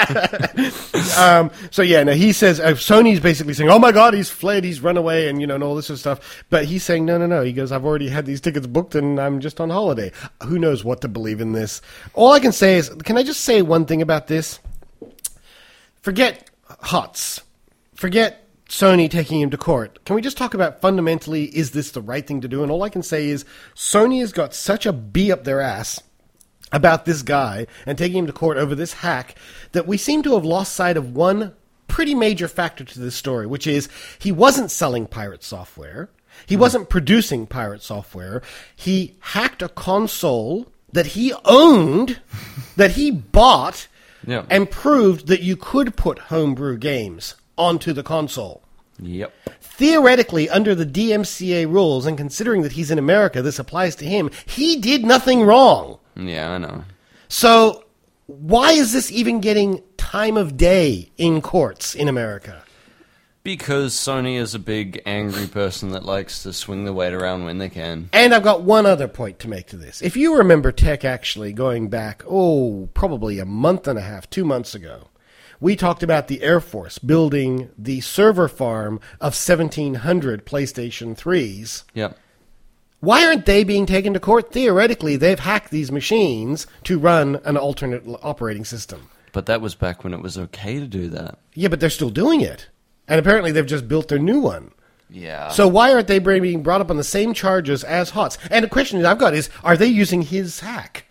Speaker 1: So yeah, now he says Sony's basically saying, "Oh my God, he's fled, he's run away," and and all this sort of stuff. But he's saying, "No." He goes, "I've already had these tickets booked, and I'm just on holiday." Who knows what to believe in this? All I can say is, can I just say one thing about this? Forget HOTS. Forget Sony taking him to court. Can we just talk about fundamentally, is this the right thing to do? And all I can say is, Sony has got such a bee up their ass about this guy and taking him to court over this hack that we seem to have lost sight of one pretty major factor to this story, which is he wasn't selling pirate software. He wasn't producing pirate software. He hacked a console that he owned, that he bought, and proved that you could put homebrew games onto the console.
Speaker 2: Yep.
Speaker 1: Theoretically, under the DMCA rules, and considering that he's in America, this applies to him, he did nothing wrong.
Speaker 2: Yeah, I know.
Speaker 1: So why is this even getting time of day in courts in America?
Speaker 2: Because Sony is a big, angry person that likes to swing the weight around when they can.
Speaker 1: And I've got one other point to make to this. If you remember Tech actually going back, probably a month and a half, 2 months ago, we talked about the Air Force building the server farm of 1,700 PlayStation 3s.
Speaker 2: Yep.
Speaker 1: Why aren't they being taken to court? Theoretically, they've hacked these machines to run an alternate operating system.
Speaker 2: But that was back when it was okay to do that.
Speaker 1: Yeah, but they're still doing it. And apparently they've just built their new one.
Speaker 2: Yeah.
Speaker 1: So why aren't they being brought up on the same charges as HOTS? And the question I've got is, are they using his hack?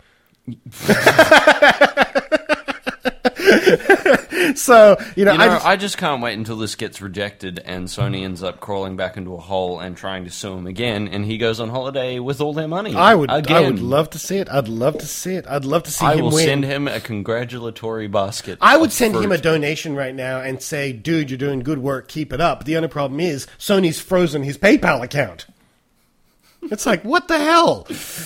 Speaker 1: So,
Speaker 2: I just can't wait until this gets rejected and Sony ends up crawling back into a hole and trying to sue him again, and he goes on holiday with all their money.
Speaker 1: I would love to see it. I'd love to see it. I'd love to see him win.
Speaker 2: I will send him a congratulatory basket.
Speaker 1: I would send him a donation right now and say, dude, you're doing good work, keep it up. The only problem is Sony's frozen his PayPal account. It's like, what the hell?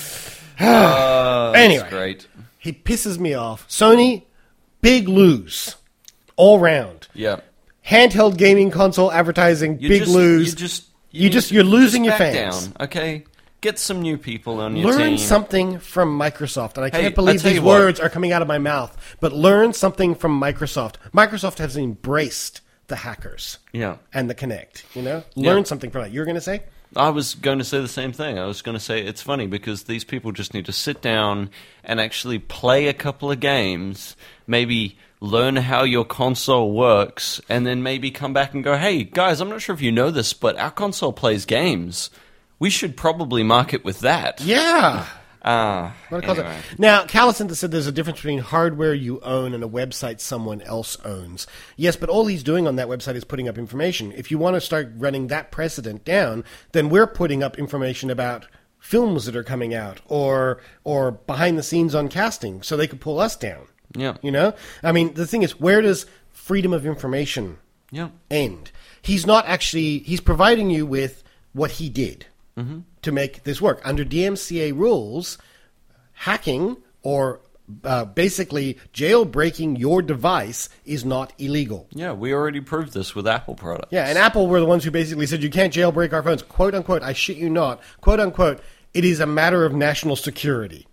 Speaker 1: Anyway,
Speaker 2: that's great.
Speaker 1: He pisses me off. Sony, big lose. All round.
Speaker 2: Yeah.
Speaker 1: Handheld gaming console advertising, big lose. You're losing your fans.
Speaker 2: Down, okay? Get some new people on your team.
Speaker 1: Learn something from Microsoft. And I can't believe these words are coming out of my mouth. But learn something from Microsoft. Microsoft has embraced the hackers.
Speaker 2: Yeah.
Speaker 1: And the Kinect, Learn something from that. You were going to say?
Speaker 2: I was going to say the same thing. I was going to say it's funny because these people just need to sit down and actually play a couple of games, maybe learn how your console works, and then maybe come back and go, hey, guys, I'm not sure if you know this, but our console plays games. We should probably market with that.
Speaker 1: Yeah.
Speaker 2: Anyway.
Speaker 1: Now, Callison said there's a difference between hardware you own and a website someone else owns. Yes, but all he's doing on that website is putting up information. If you want to start running that precedent down, then we're putting up information about films that are coming out or behind the scenes on casting so they could pull us down.
Speaker 2: Yeah.
Speaker 1: I mean, the thing is, where does freedom of information end? He's providing you with what he did to make this work. Under DMCA rules, hacking or basically jailbreaking your device is not illegal.
Speaker 2: Yeah, we already proved this with Apple products.
Speaker 1: Yeah, and Apple were the ones who basically said you can't jailbreak our phones. Quote, unquote, I shit you not. Quote, unquote, it is a matter of national security.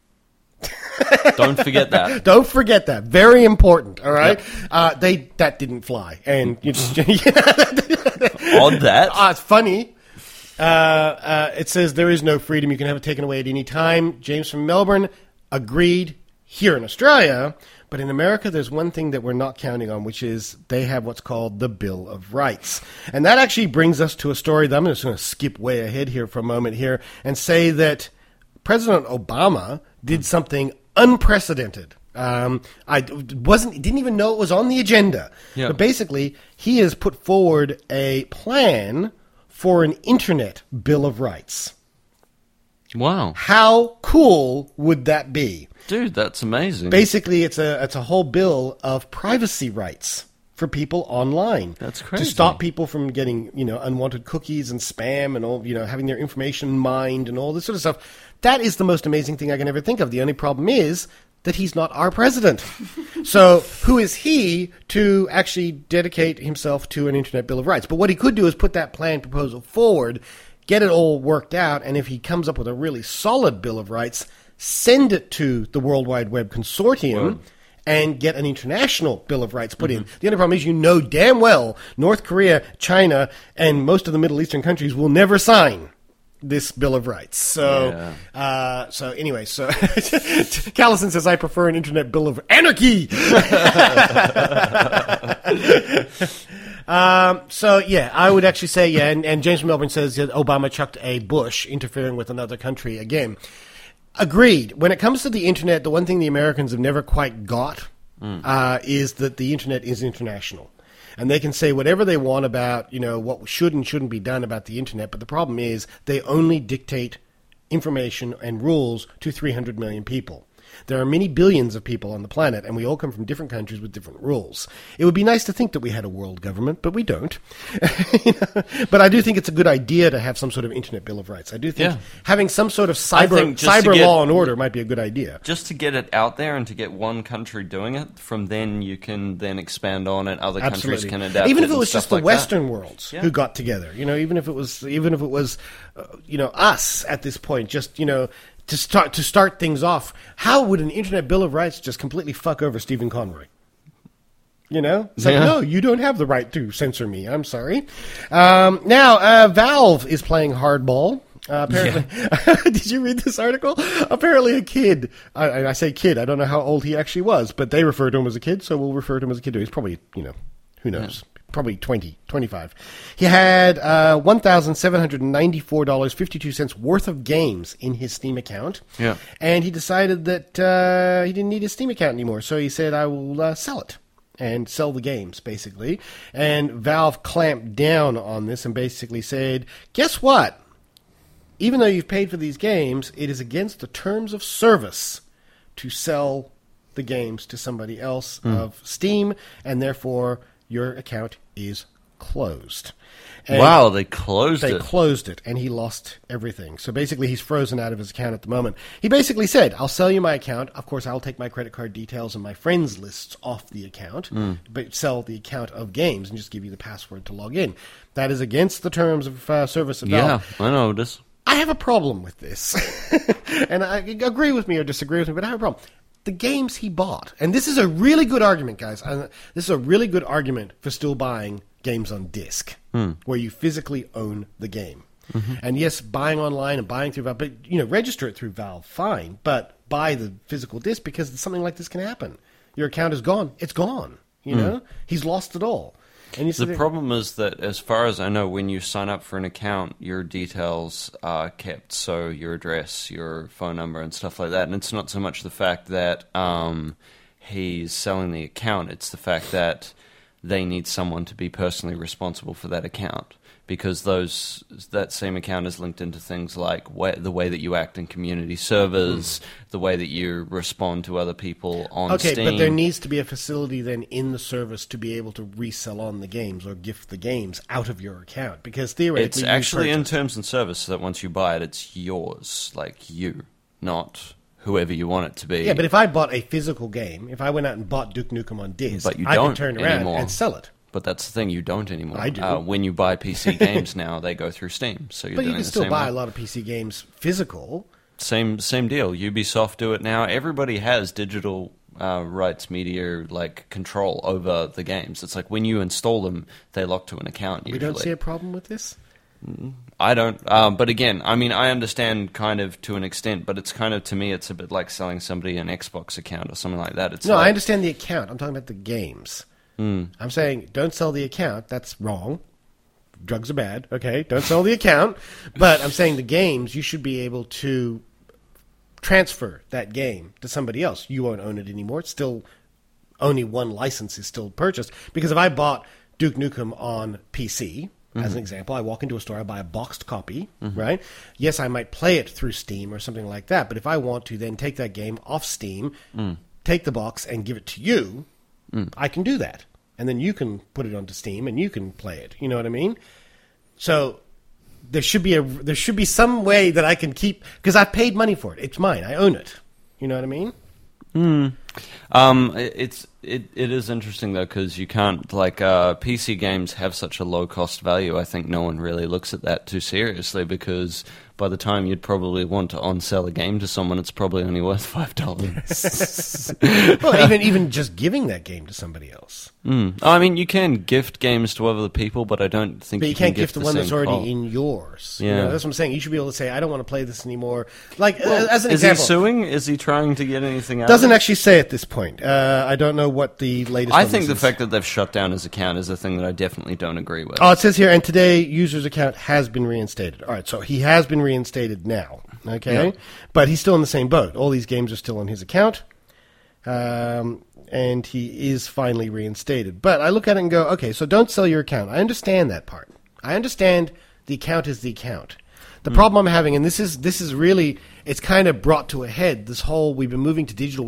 Speaker 2: Don't forget that.
Speaker 1: Don't forget that. Very important. All right. Yep. That didn't fly, and you just
Speaker 2: on that.
Speaker 1: It's funny. It says there is no freedom. You can have it taken away at any time. James from Melbourne agreed. Here in Australia, but in America, there's one thing that we're not counting on, which is they have what's called the Bill of Rights, and that actually brings us to a story that I'm just going to skip way ahead here for a moment here and say that President Obama did something unprecedented. Didn't even know it was on the agenda. Yeah. But basically, he has put forward a plan for an Internet Bill of Rights.
Speaker 2: Wow.
Speaker 1: How cool would that be?
Speaker 2: Dude, that's amazing.
Speaker 1: Basically, it's a whole bill of privacy rights for people online.
Speaker 2: That's crazy.
Speaker 1: To stop people from getting, unwanted cookies and spam and all, having their information mined and all this sort of stuff. That is the most amazing thing I can ever think of. The only problem is that he's not our president. So who is he to actually dedicate himself to an Internet Bill of Rights? But what he could do is put that plan proposal forward, get it all worked out, and if he comes up with a really solid Bill of Rights, send it to the World Wide Web Consortium and get an international Bill of Rights put in. The only problem is damn well North Korea, China, and most of the Middle Eastern countries will never sign this Bill of Rights. So, anyway, Callison says, I prefer an Internet Bill of Anarchy! I would actually say, and James from Melbourne says that Obama chucked a Bush interfering with another country again. Agreed. When it comes to the Internet, the one thing the Americans have never quite got is that the Internet is international. And they can say whatever they want about, what should and shouldn't be done about the Internet, but the problem is they only dictate information and rules to 300 million people. There are many billions of people on the planet, and we all come from different countries with different rules. It would be nice to think that we had a world government, but we don't. But I do think it's a good idea to have some sort of Internet Bill of Rights. I do think having some sort of cyber law and order might be a good idea.
Speaker 2: Just to get it out there and to get one country doing it, from then you can then expand on it, other countries can adapt.
Speaker 1: Even if it was just the Western worlds who got together, even if it was us at this point, just, to start things off, how would an Internet Bill of Rights just completely fuck over Stephen Conroy? It's like, no, you don't have the right to censor me. I'm sorry. Now, Valve is playing hardball. Apparently, did you read this article? Apparently a kid, I say kid, I don't know how old he actually was, but they refer to him as a kid, so we'll refer to him as a kid too. He's probably, who knows? Yeah. Probably 20, 25. He had $1,794.52 worth of games in his Steam account.
Speaker 2: Yeah.
Speaker 1: And he decided that he didn't need his Steam account anymore, so he said, I will sell it. And sell the games, basically. And Valve clamped down on this and basically said, guess what? Even though you've paid for these games, it is against the terms of service to sell the games to somebody else of Steam, and therefore your account is closed. And
Speaker 2: wow, they closed it.
Speaker 1: They closed it, and he lost everything. So basically, he's frozen out of his account at the moment. He basically said, I'll sell you my account. Of course, I'll take my credit card details and my friends' lists off the account, but sell the account of games and just give you the password to log in. That is against the terms of service of Valve.
Speaker 2: Yeah, I know this.
Speaker 1: I have a problem with this. And I agree with me or disagree with me, but I have a problem. The games he bought, and this is a really good argument, guys. This is a really good argument for still buying games on disc, where you physically own the game. Mm-hmm. And yes, buying online and buying through Valve, but register it through Valve, fine. But buy the physical disc because something like this can happen. Your account is gone. It's gone. He's lost it all. And
Speaker 2: the problem is that, as far as I know, when you sign up for an account, your details are kept, so your address, your phone number, and stuff like that. And it's not so much the fact that he's selling the account, it's the fact that they need someone to be personally responsible for that account. Because that same account is linked into things like the way that you act in community servers, the way that you respond to other people on Steam.
Speaker 1: Okay, but there needs to be a facility then in the service to be able to resell on the games or gift the games out of your account. Because theoretically,
Speaker 2: it's actually in terms and service, so that once you buy it, it's yours, like you, not whoever you want it to be.
Speaker 1: Yeah, but if I bought a physical game, if I went out and bought Duke Nukem on disc,
Speaker 2: but you
Speaker 1: I
Speaker 2: don't
Speaker 1: could turn around
Speaker 2: anymore.
Speaker 1: And sell it.
Speaker 2: But that's the thing, you don't anymore.
Speaker 1: I do.
Speaker 2: When you buy PC games now, they go through Steam. So
Speaker 1: but you can still buy a lot of PC games physical.
Speaker 2: Same deal. Ubisoft do it now. Everybody has digital rights media control over the games. It's like when you install them, they lock to an account usually.
Speaker 1: We don't see a problem with this?
Speaker 2: I don't. But again, I mean, I understand kind of to an extent, but it's kind of, to me, it's a bit like selling somebody an Xbox account or something like that.
Speaker 1: I understand the account. I'm talking about the games. I'm saying don't sell the account. That's wrong. Drugs are bad. Okay, don't sell the account. But I'm saying the games, you should be able to transfer that game to somebody else. You won't own it anymore. It's still only one license is still purchased. Because if I bought Duke Nukem on PC, as an example, I walk into a store, I buy a boxed copy, right? Yes, I might play it through Steam or something like that. But if I want to then take that game off Steam, take the box and give it to you, I can do that. And then you can put it onto Steam and you can play it. You know what I mean? So there should be some way that I can keep, because I've paid money for it. It's mine. I own it. You know what I mean?
Speaker 2: It is interesting though, because you can't, PC games have such a low cost value. I think no one really looks at that too seriously, because by the time you'd probably want to on-sell a game to someone, it's probably only worth $5.
Speaker 1: Well, even just giving that game to somebody else.
Speaker 2: I mean, you can gift games to other people, but I don't think
Speaker 1: you can't gift the one that's already
Speaker 2: call.
Speaker 1: in yours.
Speaker 2: Yeah.
Speaker 1: That's what I'm saying. You should be able to say, I don't want to play this anymore. As an example.
Speaker 2: Is he suing? Is he trying to get anything out
Speaker 1: Doesn't
Speaker 2: of it?
Speaker 1: actually say at this point. I don't know what the latest
Speaker 2: I
Speaker 1: on
Speaker 2: think
Speaker 1: this
Speaker 2: the
Speaker 1: is.
Speaker 2: fact that they've shut down his account is a thing that I definitely don't agree with.
Speaker 1: Oh, it says here, and today, user's account has been reinstated. All right, so he has been reinstated now, okay?
Speaker 2: Yeah.
Speaker 1: But he's still in the same boat. All these games are still on his account, and he is finally reinstated. But I look at it and go, okay, so don't sell your account. I understand that part. I understand the account is the account. The problem I'm having, and this is really, it's kind of brought to a head, this whole, we've been moving to digital,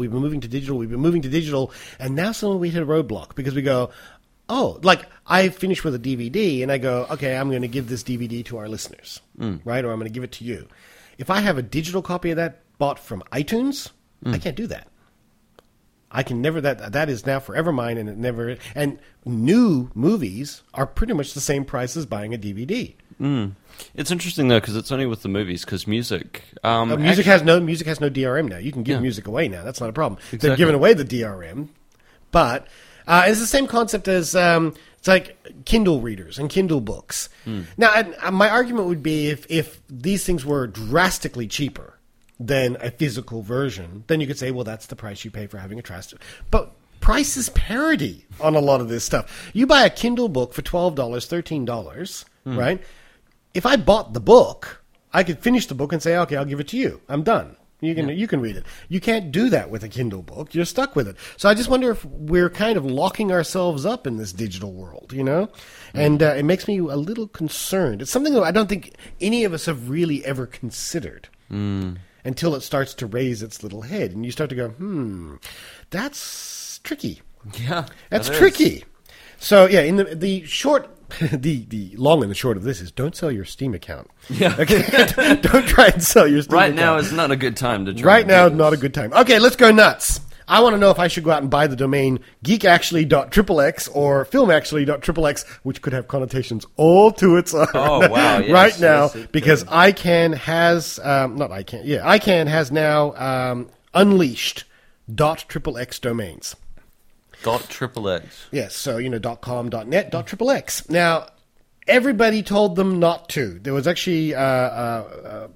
Speaker 1: and now suddenly we hit a roadblock, because we go, I finish with a DVD, and I go, okay, I'm going to give this DVD to our listeners, right? Or I'm going to give it to you. If I have a digital copy of that bought from iTunes, I can't do that. I can never, that is now forever mine, and it never, and new movies are pretty much the same price as buying a DVD.
Speaker 2: It's interesting though, because it's only with the movies. Because music,
Speaker 1: music has no DRM now. You can give music away now. That's not a problem.
Speaker 2: Exactly.
Speaker 1: They've given away the DRM, but it's the same concept as it's It's like Kindle readers and Kindle books. Now, my argument would be if these things were drastically cheaper than a physical version, then you could say, well, that's the price you pay for having a trust. But price is parity on a lot of this stuff. You buy a Kindle book for $12, $13, right? If I bought the book, I could finish the book and say, okay, I'll give it to you. I'm done. You can read it. You can't do that with a Kindle book. You're stuck with it. So I just wonder if we're kind of locking ourselves up in this digital world, you know? And it makes me a little concerned. It's something that I don't think any of us have really ever considered until it starts to raise its little head. And you start to go, that's tricky.
Speaker 2: Yeah.
Speaker 1: That's tricky. So, yeah, in the short... the long and the short of this is don't sell your Steam account.
Speaker 2: Yeah.
Speaker 1: Okay. Don't try and sell your Steam account.
Speaker 2: Right now is not a good time to try.
Speaker 1: Right now, not a good time. Okay, let's go nuts. I want to know if I should go out and buy the domain geekactually.xxx or filmactually.xxx, which could have connotations all to its own.
Speaker 2: Oh, wow. Yes,
Speaker 1: right now,
Speaker 2: yes,
Speaker 1: because ICANN has, ICANN has now unleashed .xxx domains.
Speaker 2: .xxx.
Speaker 1: Yes, so, .com, .net, .xxx. Now, everybody told them not to. There was actually a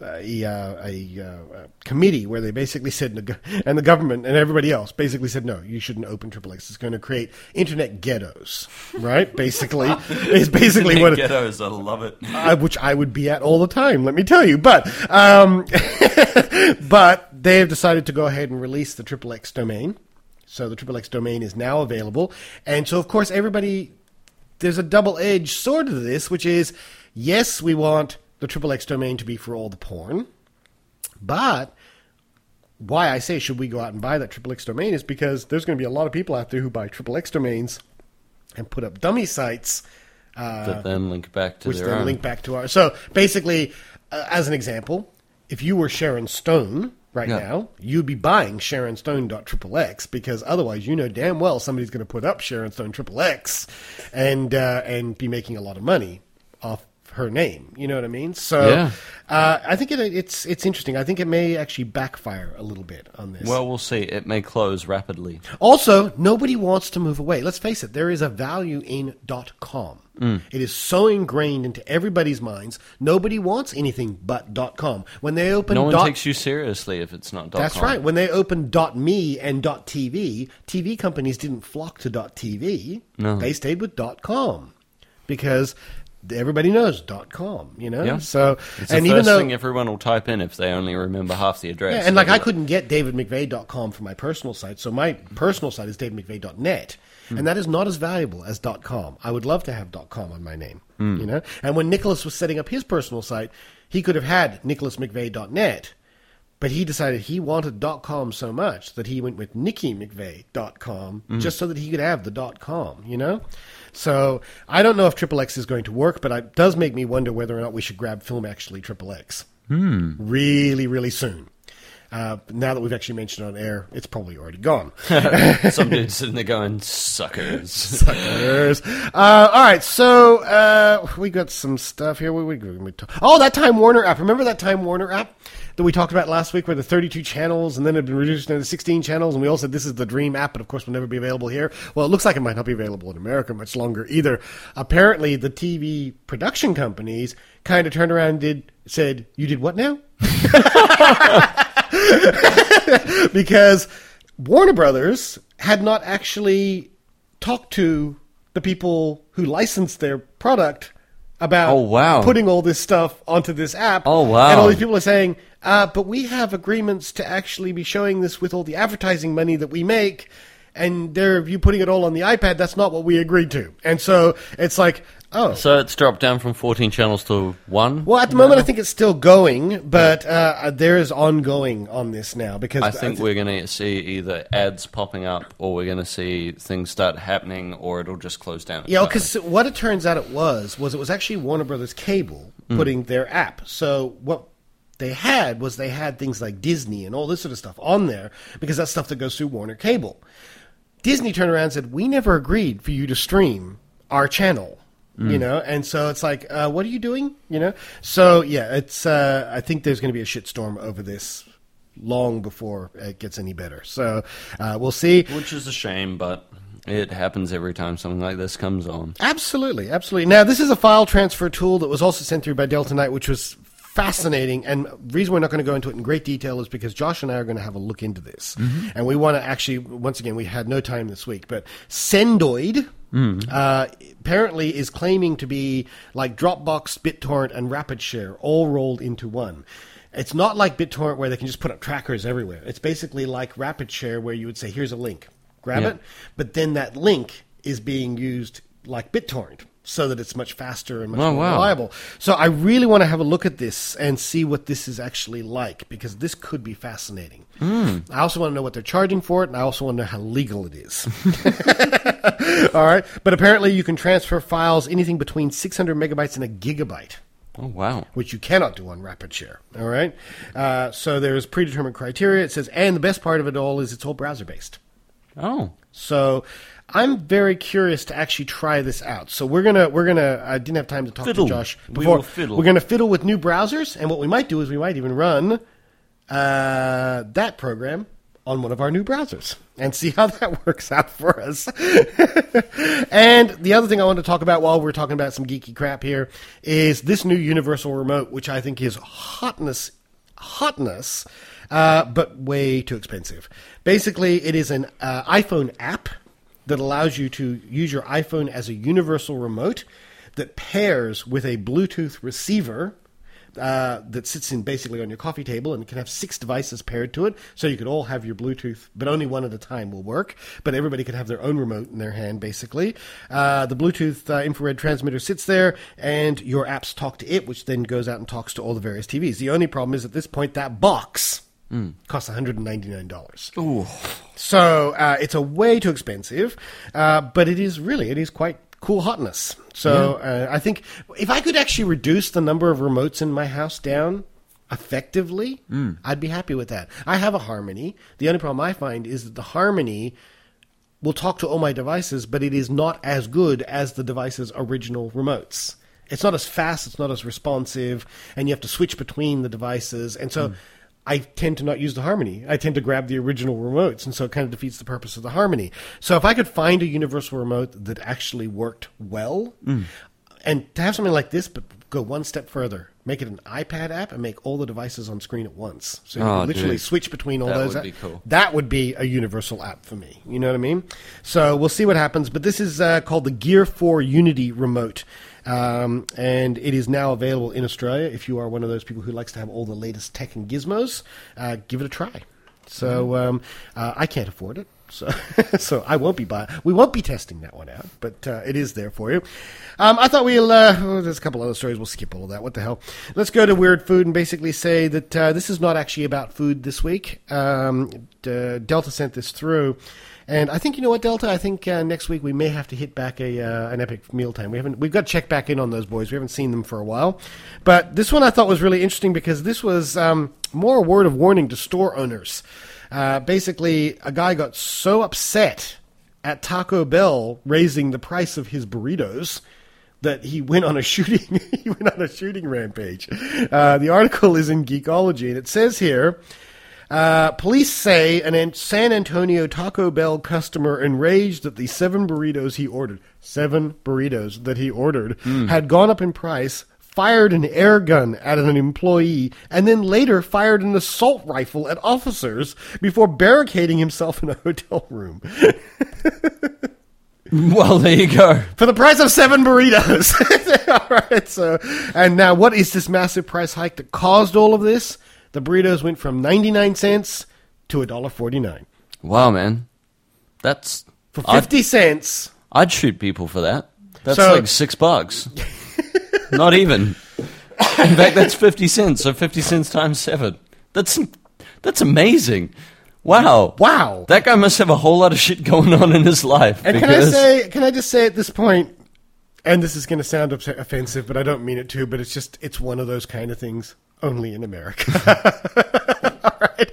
Speaker 1: committee where they basically said, and the government and everybody else basically said, no, you shouldn't open XXX. It's going to create internet ghettos, right? Basically, it's basically
Speaker 2: Internet
Speaker 1: what
Speaker 2: ghettos. I love it.
Speaker 1: which I would be at all the time, let me tell you. But but they have decided to go ahead and release the XXX domain. So the XXX domain is now available. And so, of course, there's a double-edged sword to this, which is, yes, we want the XXX domain to be for all the porn. But why I say should we go out and buy that XXX domain is because there's going to be a lot of people out there who buy XXX domains and put up dummy sites.
Speaker 2: That then link back to
Speaker 1: which
Speaker 2: their
Speaker 1: then
Speaker 2: own.
Speaker 1: link back to our... So basically, as an example, if you were Sharon Stone... Right now, you'd be buying SharonStone.xxx because otherwise, damn well somebody's going to put up SharonStone.xxx and be making a lot of money off her name. You know what I mean? So I think it's interesting. I think it may actually backfire a little bit on this.
Speaker 2: Well, we'll see. It may close rapidly.
Speaker 1: Also, nobody wants to move away. Let's face it, there is a value in .com. It is so ingrained into everybody's minds. Nobody wants anything but .com. When they open
Speaker 2: No one takes you seriously if it's not .com.
Speaker 1: That's right. When they opened .me and .tv, TV companies didn't flock to .tv.
Speaker 2: No.
Speaker 1: They stayed with .com because everybody knows .com,
Speaker 2: Yeah.
Speaker 1: So,
Speaker 2: It's
Speaker 1: and
Speaker 2: the
Speaker 1: even
Speaker 2: first
Speaker 1: though
Speaker 2: thing everyone will type in if they only remember half the address.
Speaker 1: yeah, and like I couldn't get davidmcveigh.com for my personal site, so my personal site is davidmcveigh.net, and that is not as valuable as .com. I would love to have .com on my name, And when Nicholas was setting up his personal site, he could have had nicholasmcveigh.net, but he decided he wanted .com so much that he went with nickymcveigh.com just so that he could have the .com, So I don't know if XXX is going to work, but it does make me wonder whether or not we should grab Film Actually XXX really, really soon. Now that we've actually mentioned it on air, it's probably already gone.
Speaker 2: Some dude's sitting there going, suckers.
Speaker 1: Suckers. All right, so we got some stuff here. That Time Warner app. Remember that Time Warner app that we talked about last week where the 32 channels and then it had been reduced down to 16 channels, and we all said this is the dream app, but of course will never be available here. Well, it looks like it might not be available in America much longer either. Apparently, the TV production companies kind of turned around and said, you did what now? Because Warner Brothers had not actually talked to the people who licensed their product about putting all this stuff onto this app.
Speaker 2: Oh, wow.
Speaker 1: And all these people are saying, but we have agreements to actually be showing this with all the advertising money that we make, and you putting it all on the iPad, that's not what we agreed to. And so it's like, oh.
Speaker 2: So it's dropped down from 14 channels to 1?
Speaker 1: Well, at the moment, I think it's still going, but there is ongoing on this now. Because
Speaker 2: I think we're going to see either ads popping up, or we're going to see things start happening, or it'll just close down.
Speaker 1: Yeah, because what it turns out it was actually Warner Brothers Cable putting their app. So what they had things like Disney and all this sort of stuff on there, because that's stuff that goes through Warner Cable. Disney turned around and said, we never agreed for you to stream our channel. And so it's like, what are you doing? So yeah, it's, I think there's going to be a shitstorm over this long before it gets any better. So, we'll see.
Speaker 2: Which is a shame, but It happens every time something like this comes on.
Speaker 1: Absolutely, absolutely. Now, this is a file transfer tool that was also sent through by Delta Knight, which was fascinating. And the reason we're not going to go into it in great detail is because Josh and I are going to have a look into this. And we want to actually, once again, we had no time this week, but Sendoid apparently is claiming to be like Dropbox, BitTorrent, and RapidShare all rolled into one. It's not like BitTorrent where they can just put up trackers everywhere. It's basically like RapidShare where you would say, here's a link, grab it. But then that link is being used like BitTorrent so that it's much faster and much more reliable. So I really want to have a look at this and see what this is actually like, because this could be fascinating. I also want to know what they're charging for it, and I also want to know how legal it is. All right. But apparently you can transfer files anything between 600 megabytes and a gigabyte.
Speaker 2: Oh, wow.
Speaker 1: Which you cannot do on RapidShare. All right. So there's predetermined criteria. It says, and the best part of it all is it's all browser-based.
Speaker 2: Oh.
Speaker 1: So I'm very curious to actually try this out. So we're gonna. I didn't have time to talk to Josh before.
Speaker 2: We will fiddle.
Speaker 1: We're gonna fiddle with new browsers, and what we might do is we might even run that program on one of our new browsers and see how that works out for us. And the other thing I want to talk about while we're talking about some geeky crap here is this new universal remote, which I think is hotness, but way too expensive. Basically, it is an iPhone app that allows you to use your iPhone as a universal remote that pairs with a Bluetooth receiver that sits in basically on your coffee table, and can have 6 devices paired to it, so you could all have your Bluetooth, but only one at a time will work, but everybody could have their own remote in their hand, basically. The Bluetooth infrared transmitter sits there, and your apps talk to it, which then goes out and talks to all the various TVs. The only problem is, at this point, that box costs $199.
Speaker 2: Ooh.
Speaker 1: So it's a way too expensive, but it is quite cool hotness. So I think if I could actually reduce the number of remotes in my house down effectively, I'd be happy with that. I have a Harmony. The only problem I find is that the Harmony will talk to all my devices, but it is not as good as the device's original remotes. It's not as fast, it's not as responsive, and you have to switch between the devices. And so I tend to not use the Harmony. I tend to grab the original remotes, and so it kind of defeats the purpose of the Harmony. So if I could find a universal remote that actually worked well, and to have something like this, but go one step further, make it an iPad app and make all the devices on screen at once. So you can literally switch between all those.
Speaker 2: That would be cool.
Speaker 1: That would be a universal app for me. You know what I mean? So we'll see what happens. But this is called the Gear 4 Unity Remote. And it is now available in Australia. If you are one of those people who likes to have all the latest tech and gizmos, give it a try. So I can't afford it. So I won't be we won't be testing that one out, but it is there for you. I thought there's a couple other stories. We'll skip all of that. What the hell? Let's go to Weird Food and basically say that this is not actually about food this week. Delta sent this through. And I think, you know what, Delta? I think next week we may have to hit back an epic mealtime. We've got to check back in on those boys. We haven't seen them for a while. But this one I thought was really interesting because this was more a word of warning to store owners. Basically, a guy got so upset at Taco Bell raising the price of his burritos that he went on a shooting rampage. The article is in Geekology, and it says here, police say an San Antonio Taco Bell customer enraged that the 7 burritos that he ordered had gone up in price, fired an air gun at an employee, and then later fired an assault rifle at officers before barricading himself in a hotel room.
Speaker 2: Well, there you go.
Speaker 1: For the price of 7 burritos. All right, so, and now what is this massive price hike that caused all of this? The burritos went from 99 cents to $1.49.
Speaker 2: Wow, man. That's...
Speaker 1: For 50 cents.
Speaker 2: I'd shoot people for that. That's
Speaker 1: So-
Speaker 2: like $6. Not even. In fact, that's 50 cents. So 50 cents times 7. That's amazing. Wow.
Speaker 1: Wow.
Speaker 2: That guy must have a whole lot of shit going on in his life.
Speaker 1: And can I just say at this point, and this is going to sound offensive, but I don't mean it to, but it's one of those kind of things only in America. All right.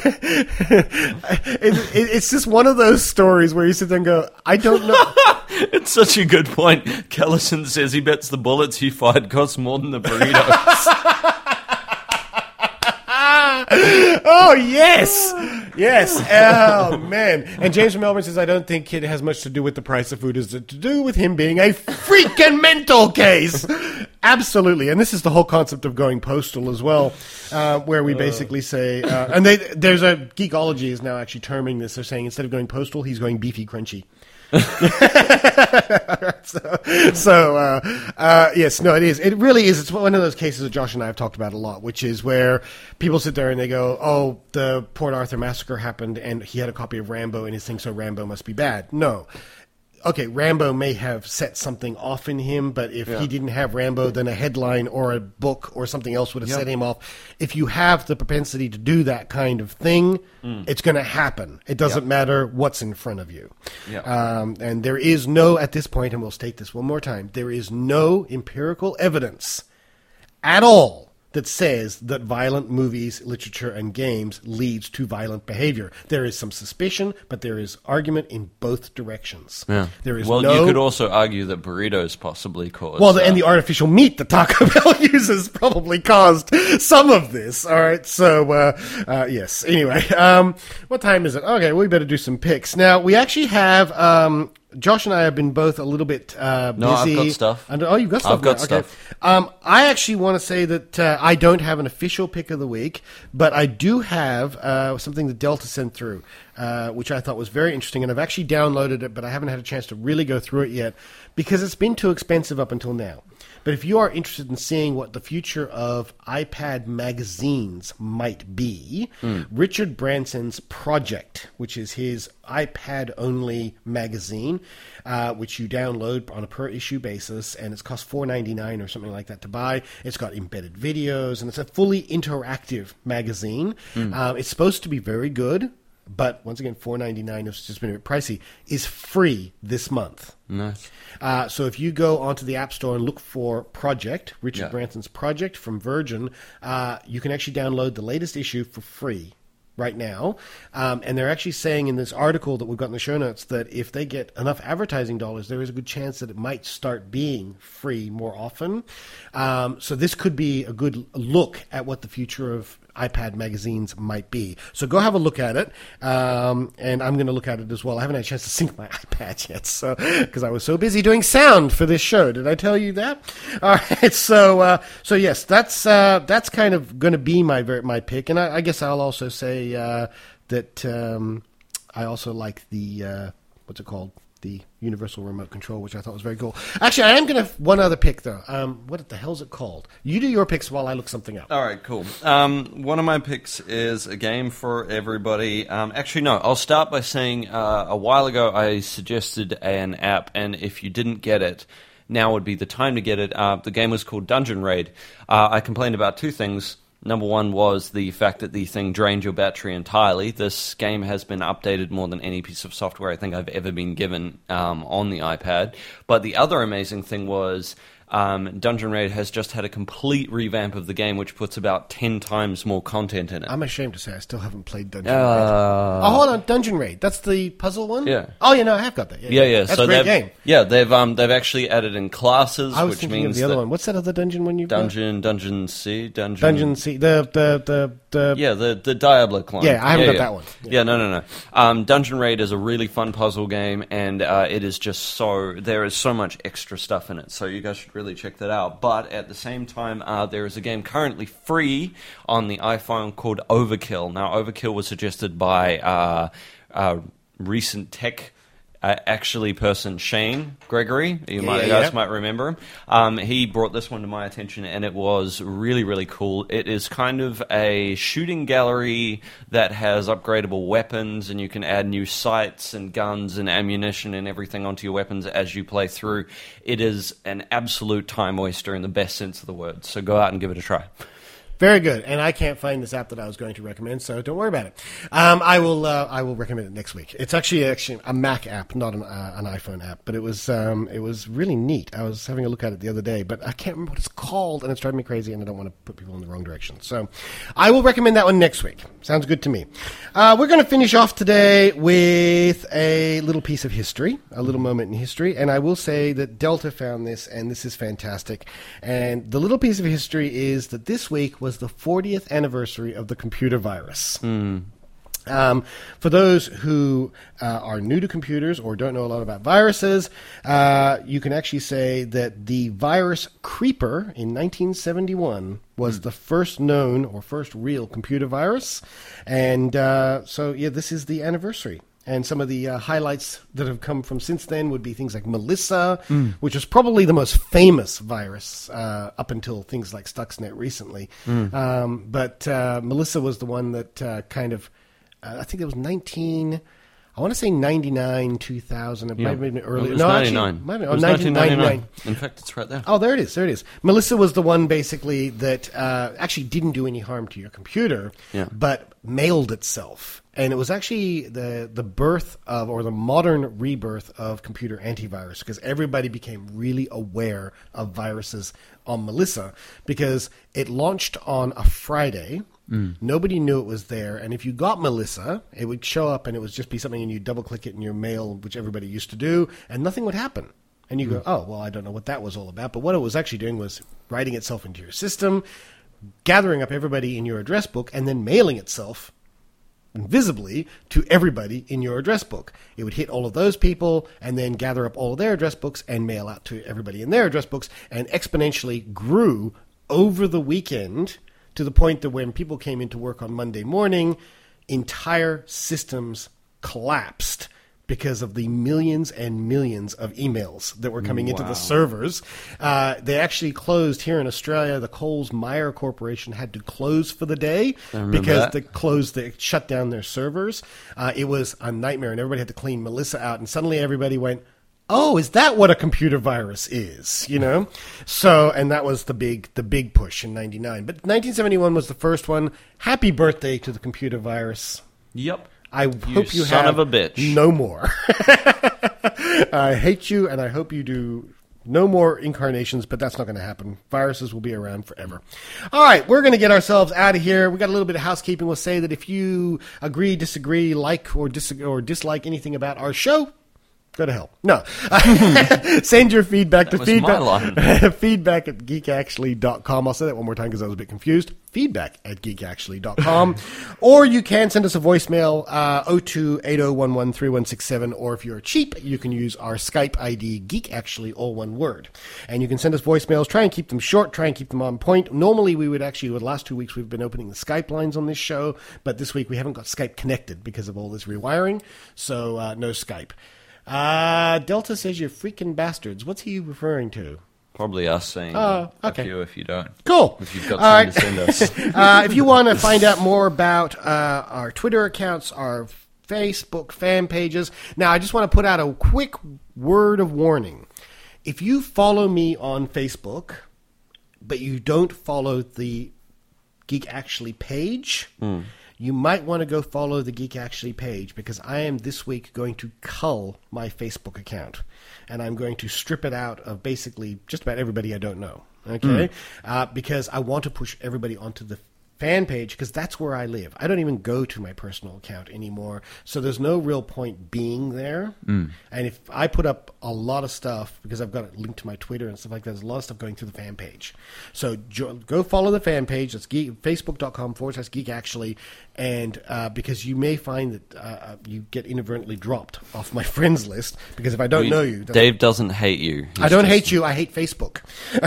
Speaker 1: It's just one of those stories where you sit there and go, I don't know.
Speaker 2: It's such a good point. Kellison says he bets the bullets he fired cost more than the burritos.
Speaker 1: Oh, yes. Yes. Oh, man. And James from Melbourne says, I don't think it has much to do with the price of food. It's to do with him being a freaking mental case. Absolutely. And this is the whole concept of going postal as well, where we basically say, and there's a Geekology is now actually terming this. They're saying instead of going postal, he's going beefy crunchy. Yes, no, it is. It really is. It's one of those cases that Josh and I have talked about a lot, which is where people sit there and they go, oh, the Port Arthur massacre happened and he had a copy of Rambo in his thing, so Rambo must be bad. No. Okay, Rambo may have set something off in him, but if he didn't have Rambo, then a headline or a book or something else would have set him off. If you have the propensity to do that kind of thing, it's going to happen. It doesn't matter what's in front of you. And there is no, at this point, and we'll state this one more time, there is no empirical evidence at all that says that violent movies, literature, and games leads to violent behavior. There is some suspicion, but there is argument in both directions.
Speaker 2: Yeah.
Speaker 1: There is
Speaker 2: you could also argue that burritos possibly caused...
Speaker 1: Well, and the artificial meat that Taco Bell uses probably caused some of this. All right, so, yes. Anyway, what time is it? Okay, we better do some picks. Now, we actually have... Josh and I have been both a little bit busy.
Speaker 2: No, I've got stuff.
Speaker 1: Oh, you've got stuff.
Speaker 2: I've got stuff.
Speaker 1: I actually want to say that I don't have an official pick of the week, but I do have something that Delta sent through, which I thought was very interesting, and I've actually downloaded it, but I haven't had a chance to really go through it yet because it's been too expensive up until now. But if you are interested in seeing what the future of iPad magazines might be, Richard Branson's Project, which is his iPad-only magazine, which you download on a per-issue basis, and it's cost $4.99 or something like that to buy. It's got embedded videos, and it's a fully interactive magazine. It's supposed to be very good, but once again, $4.99 has just been a bit pricey, is free this month.
Speaker 2: Nice.
Speaker 1: So if you go onto the App Store and look for Project, Richard Branson's Project from Virgin, you can actually download the latest issue for free right now. And they're actually saying in this article that we've got in the show notes that if they get enough advertising dollars, there is a good chance that it might start being free more often. So this could be a good look at what the future of iPad magazines might be. So go have a look at it, and I'm going to look at it as well. I haven't had a chance to sync my iPad yet, so because I was so busy doing sound for this show. Did I tell you that? All right, so yes, that's kind of going to be my pick, and I guess I'll also say that I also like the what's it called? The universal remote control, which I thought was very cool. Actually, I am going to one other pick, though. What the hell is it called? You do your picks while I look something up.
Speaker 2: All right, cool. One of my picks is a game for everybody. Actually, no, I'll start by saying a while ago I suggested an app, and if you didn't get it, now would be the time to get it. The game was called Dungeon Raid. I complained about two things. Number one was the fact that the thing drained your battery entirely. This game has been updated more than any piece of software I think I've ever been given on the iPad. But the other amazing thing was Dungeon Raid has just had a complete revamp of the game, which puts about 10 times more content in it.
Speaker 1: I'm ashamed to say I still haven't played Dungeon Raid. Oh, hold on, Dungeon Raid. That's the puzzle one?
Speaker 2: Yeah.
Speaker 1: Oh, yeah, no, I have got that.
Speaker 2: Yeah.
Speaker 1: That's
Speaker 2: so
Speaker 1: a great game.
Speaker 2: Yeah, they've actually added in classes,
Speaker 1: I was
Speaker 2: which
Speaker 1: thinking
Speaker 2: means
Speaker 1: of the other one. What's that other dungeon one you've got?
Speaker 2: Dungeon C.
Speaker 1: Dungeon C.
Speaker 2: The Diablo clone.
Speaker 1: Yeah, I haven't got that one.
Speaker 2: Yeah, no. Dungeon Raid is a really fun puzzle game, and it is just there is so much extra stuff in it, so you guys should really check that out. But at the same time, there is a game currently free on the iPhone called Overkill. Now, Overkill was suggested by recent tech person Shane Gregory. You guys might remember him. He brought this one to my attention, and it was really, really cool. It is kind of a shooting gallery that has upgradable weapons, and you can add new sights and guns and ammunition and everything onto your weapons as you play through. It is an absolute time waster in the best sense of the word, so go out and give it a try.
Speaker 1: Very good, and I can't find this app that I was going to recommend, so don't worry about it. I will recommend it next week. It's actually a Mac app, not an iPhone app, but it was really neat. I was having a look at it the other day, but I can't remember what it's called, and it's driving me crazy, and I don't want to put people in the wrong direction. So I will recommend that one next week. Sounds good to me. We're going to finish off today with a little piece of history, a little moment in history, and I will say that Delta found this, and this is fantastic. And the little piece of history is that this week was the 40th anniversary of the computer virus. For those who are new to computers or don't know a lot about viruses, you can actually say that the virus Creeper in 1971 was the first known or first real computer virus. And this is the anniversary. And some of the highlights that have come from since then would be things like Melissa, which was probably the most famous virus up until things like Stuxnet recently. But Melissa was the one that kind of... I think it was 99, 2000. It might have been earlier.
Speaker 2: It was 99.
Speaker 1: Actually,
Speaker 2: it was 1999. In fact, it's right there.
Speaker 1: Oh, there it is. Melissa was the one basically that actually didn't do any harm to your computer, but mailed itself. And it was actually the birth of, or the modern rebirth of computer antivirus, because everybody became really aware of viruses on Melissa because it launched on a Friday. Nobody knew it was there, and if you got Melissa, it would show up and it would just be something and you double-click it in your mail, which everybody used to do, and nothing would happen. And you go, oh, well, I don't know what that was all about. But what it was actually doing was writing itself into your system, gathering up everybody in your address book, and then mailing itself invisibly to everybody in your address book. It would hit all of those people and then gather up all of their address books and mail out to everybody in their address books, and exponentially grew over the weekend to the point that when people came into work on Monday morning, entire systems collapsed because of the millions and millions of emails that were coming into the servers. They actually closed here in Australia. The Coles-Myer Corporation had to close for the day because they shut down their servers. It was a nightmare, and everybody had to clean Melissa out, and suddenly everybody went, oh, is that what a computer virus is? You know? So, and that was the big push in 99. But 1971 was the first one. Happy birthday to the computer virus.
Speaker 2: Yep.
Speaker 1: I hope you
Speaker 2: son
Speaker 1: have
Speaker 2: of a bitch.
Speaker 1: no more. I hate you, and I hope you do no more incarnations, but that's not going to happen. Viruses will be around forever. All right, we're going to get ourselves out of here. We got a little bit of housekeeping. We'll say that if you agree, disagree, like or dislike anything about our show, go to hell. No. Send your feedback to feedback at geekactually.com. I'll say that one more time because I was a bit confused. Feedback at geekactually.com. Or you can send us a voicemail, 0280113167. Or if you're cheap, you can use our Skype ID, geekactually, all one word. And you can send us voicemails. Try and keep them short. Try and keep them on point. Normally, we would actually, over the last 2 weeks, we've been opening the Skype lines on this show. But this week, we haven't got Skype connected because of all this rewiring. So, no Skype. Delta says you're freaking bastards. What's he referring to?
Speaker 2: Probably us saying
Speaker 1: okay.
Speaker 2: you if you don't.
Speaker 1: Cool.
Speaker 2: If you've got something to send us.
Speaker 1: If you want to find out more about our Twitter accounts, our Facebook fan pages. Now, I just want to put out a quick word of warning. If you follow me on Facebook, but you don't follow the Geek Actually page, you might want to go follow the Geek Actually page, because I am this week going to cull my Facebook account, and I'm going to strip it out of basically just about everybody I don't know, okay? Because I want to push everybody onto the fan page, because that's where I live. I don't even go to my personal account anymore, so there's no real point being there. And if I put up a lot of stuff, because I've got it linked to my Twitter and stuff like that, there's a lot of stuff going through the fan page. So go follow the fan page. That's facebook.com/geekactually, and because you may find that you get inadvertently dropped off my friends list, because if I don't know you...
Speaker 2: Dave doesn't hate you.
Speaker 1: I don't hate you. I hate Facebook.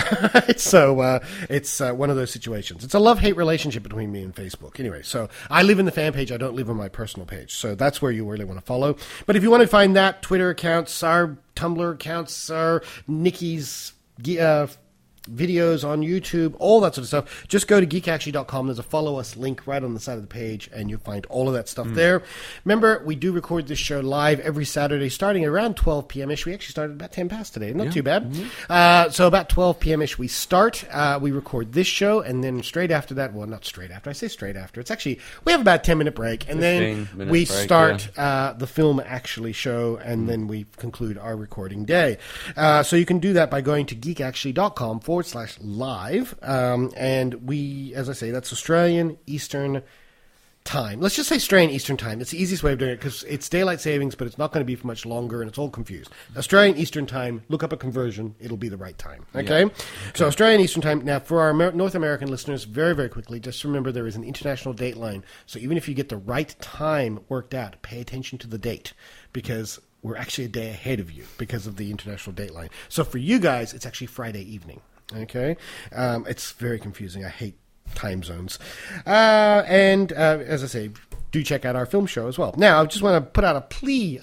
Speaker 1: So it's one of those situations. It's a love-hate relationship between me and Facebook. Anyway, so I live in the fan page. I don't live on my personal page. So that's where you really want to follow. But if you want to find that, Twitter accounts, our Tumblr accounts, our Nikki's videos on YouTube, all that sort of stuff, just go to geekactually.com. There's a follow us link right on the side of the page, and you'll find all of that stuff there. Remember, we do record this show live every Saturday starting around 12 p.m.-ish. We actually started about 10 past today. Not too bad. So about 12 p.m.-ish we start. We record this show, and then straight after that, well, not straight after, I say straight after. It's actually, we have about a 10-minute break, and then we start the Film Actually show, and then we conclude our recording day. So you can do that by going to geekactually.com/live. And we, as I say, that's Australian Eastern time. Let's just say Australian Eastern Time. It's the easiest way of doing it because it's daylight savings, but it's not going to be for much longer, and it's all confused. Australian Eastern Time, look up a conversion. It'll be the right time. Okay? So Australian Eastern Time. Now, for our North American listeners, very, very quickly, just remember there is an international date line. So even if you get the right time worked out, pay attention to the date because we're actually a day ahead of you because of the international date line. So for you guys, it's actually Friday evening. Okay? It's very confusing. I hate time zones. And as I say, do check out our film show as well. Now, I just want to put out a plea,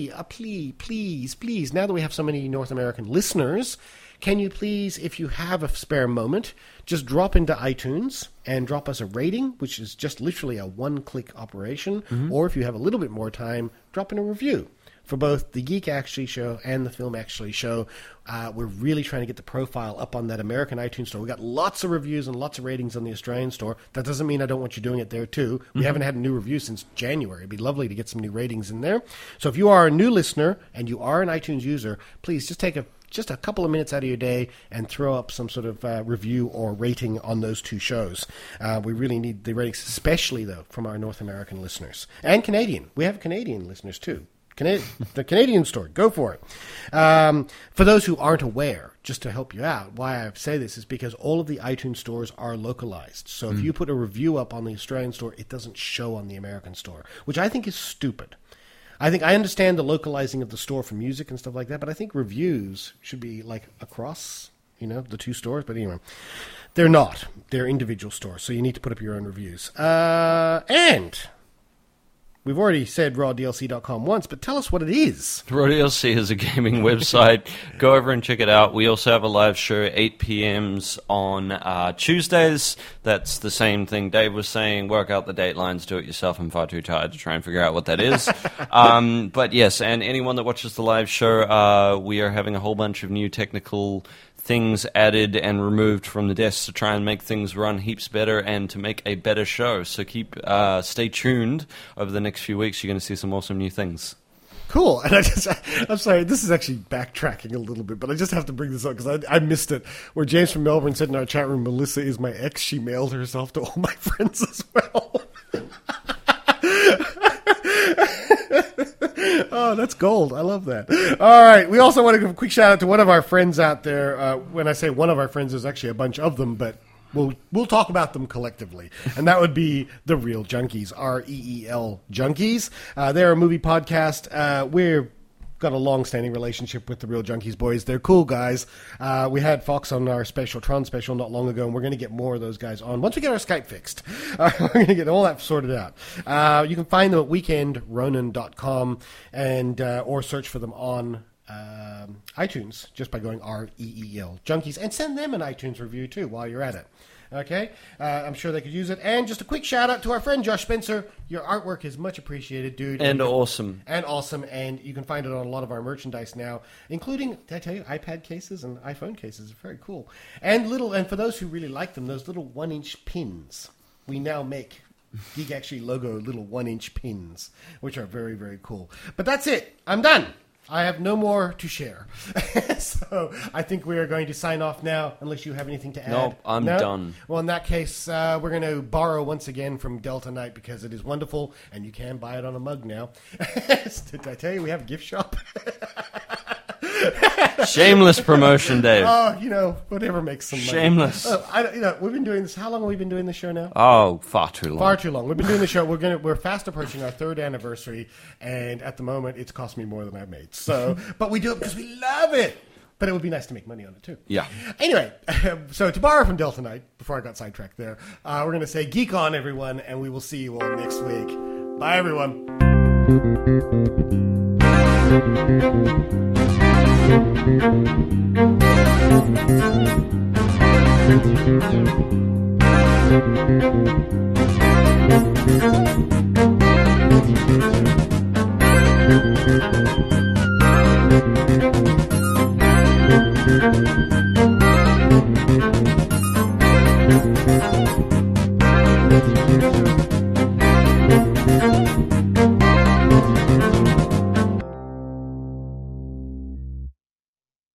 Speaker 1: please. Now that we have so many North American listeners, can you please, if you have a spare moment, just drop into iTunes and drop us a rating, which is just literally a one-click operation. Or if you have a little bit more time, drop in a review. For both the Geek Actually show and the Film Actually show, we're really trying to get the profile up on that American iTunes store. We got lots of reviews and lots of ratings on the Australian store. That doesn't mean I don't want you doing it there too. We haven't had a new review since January. It'd be lovely to get some new ratings in there. So if you are a new listener and you are an iTunes user, please just take just a couple of minutes out of your day and throw up some sort of review or rating on those two shows. We really need the ratings, especially though from our North American listeners and Canadian. We have Canadian listeners too. The Canadian store, go for it. For those who aren't aware, just to help you out, why I say this is because all of the iTunes stores are localized. So if you put a review up on the Australian store, it doesn't show on the American store, which I think is stupid. I understand the localizing of the store for music and stuff like that, but I think reviews should be like across, the two stores. But anyway, they're not. They're individual stores, so you need to put up your own reviews. And we've already said rawdlc.com once, but tell us what it is.
Speaker 2: Raw DLC is a gaming website. Go over and check it out. We also have a live show, 8 p.m.s on Tuesdays. That's the same thing Dave was saying. Work out the date lines, do it yourself. I'm far too tired to try and figure out what that is. But yes, and anyone that watches the live show, we are having a whole bunch of new technical things added and removed from the desks to try and make things run heaps better and to make a better show. So stay tuned over the next few weeks. You're going to see some awesome new things.
Speaker 1: Cool. And I'm sorry, this is actually backtracking a little bit, but I just have to bring this up because I missed it. Where James from Melbourne said in our chat room, Melissa is my ex. She mailed herself to all my friends as well. Oh, that's gold. I love that. All right. We also want to give a quick shout out to one of our friends out there. When I say one of our friends, there's actually a bunch of them, but we'll talk about them collectively. And that would be the Real Junkies, REEL Junkies. They're a movie podcast. We've got a long-standing relationship with the Real Junkies boys. They're cool guys. We had Fox on our Tron special not long ago, and we're going to get more of those guys on once we get our Skype fixed. We're going to get all that sorted out. You can find them at weekendronin.com and or search for them on iTunes just by going REEL Junkies, and send them an iTunes review too while you're at it. Okay? I'm sure they could use it. And just a quick shout out to our friend Josh Spencer. Your artwork is much appreciated, dude.
Speaker 2: And awesome.
Speaker 1: And awesome. And you can find it on a lot of our merchandise now, including, did I tell you, iPad cases and iPhone cases. Very cool. And for those who really like them, those little 1-inch pins. We now make Geek Actually logo little 1-inch pins, which are very, very cool. But that's it. I'm done. I have no more to share. So I think we are going to sign off now, unless you have anything to add.
Speaker 2: No, I'm done.
Speaker 1: Well, in that case, we're going to borrow once again from Delta Knight because it is wonderful, and you can buy it on a mug now. Did I tell you we have a gift shop?
Speaker 2: Shameless promotion, Dave.
Speaker 1: Oh, whatever makes some money.
Speaker 2: Shameless.
Speaker 1: We've been doing this. How long have we been doing the show now?
Speaker 2: Oh, far too long.
Speaker 1: Far too long. We've been doing the show. We're fast approaching our 3rd anniversary, and at the moment, it's cost me more than I've made. So, but we do it because we love it. But it would be nice to make money on it too.
Speaker 2: Yeah.
Speaker 1: Anyway, so to borrow from Delta Knight, before I got sidetracked there, we're going to say geek on, everyone, and we will see you all next week. Bye, everyone. Thank you.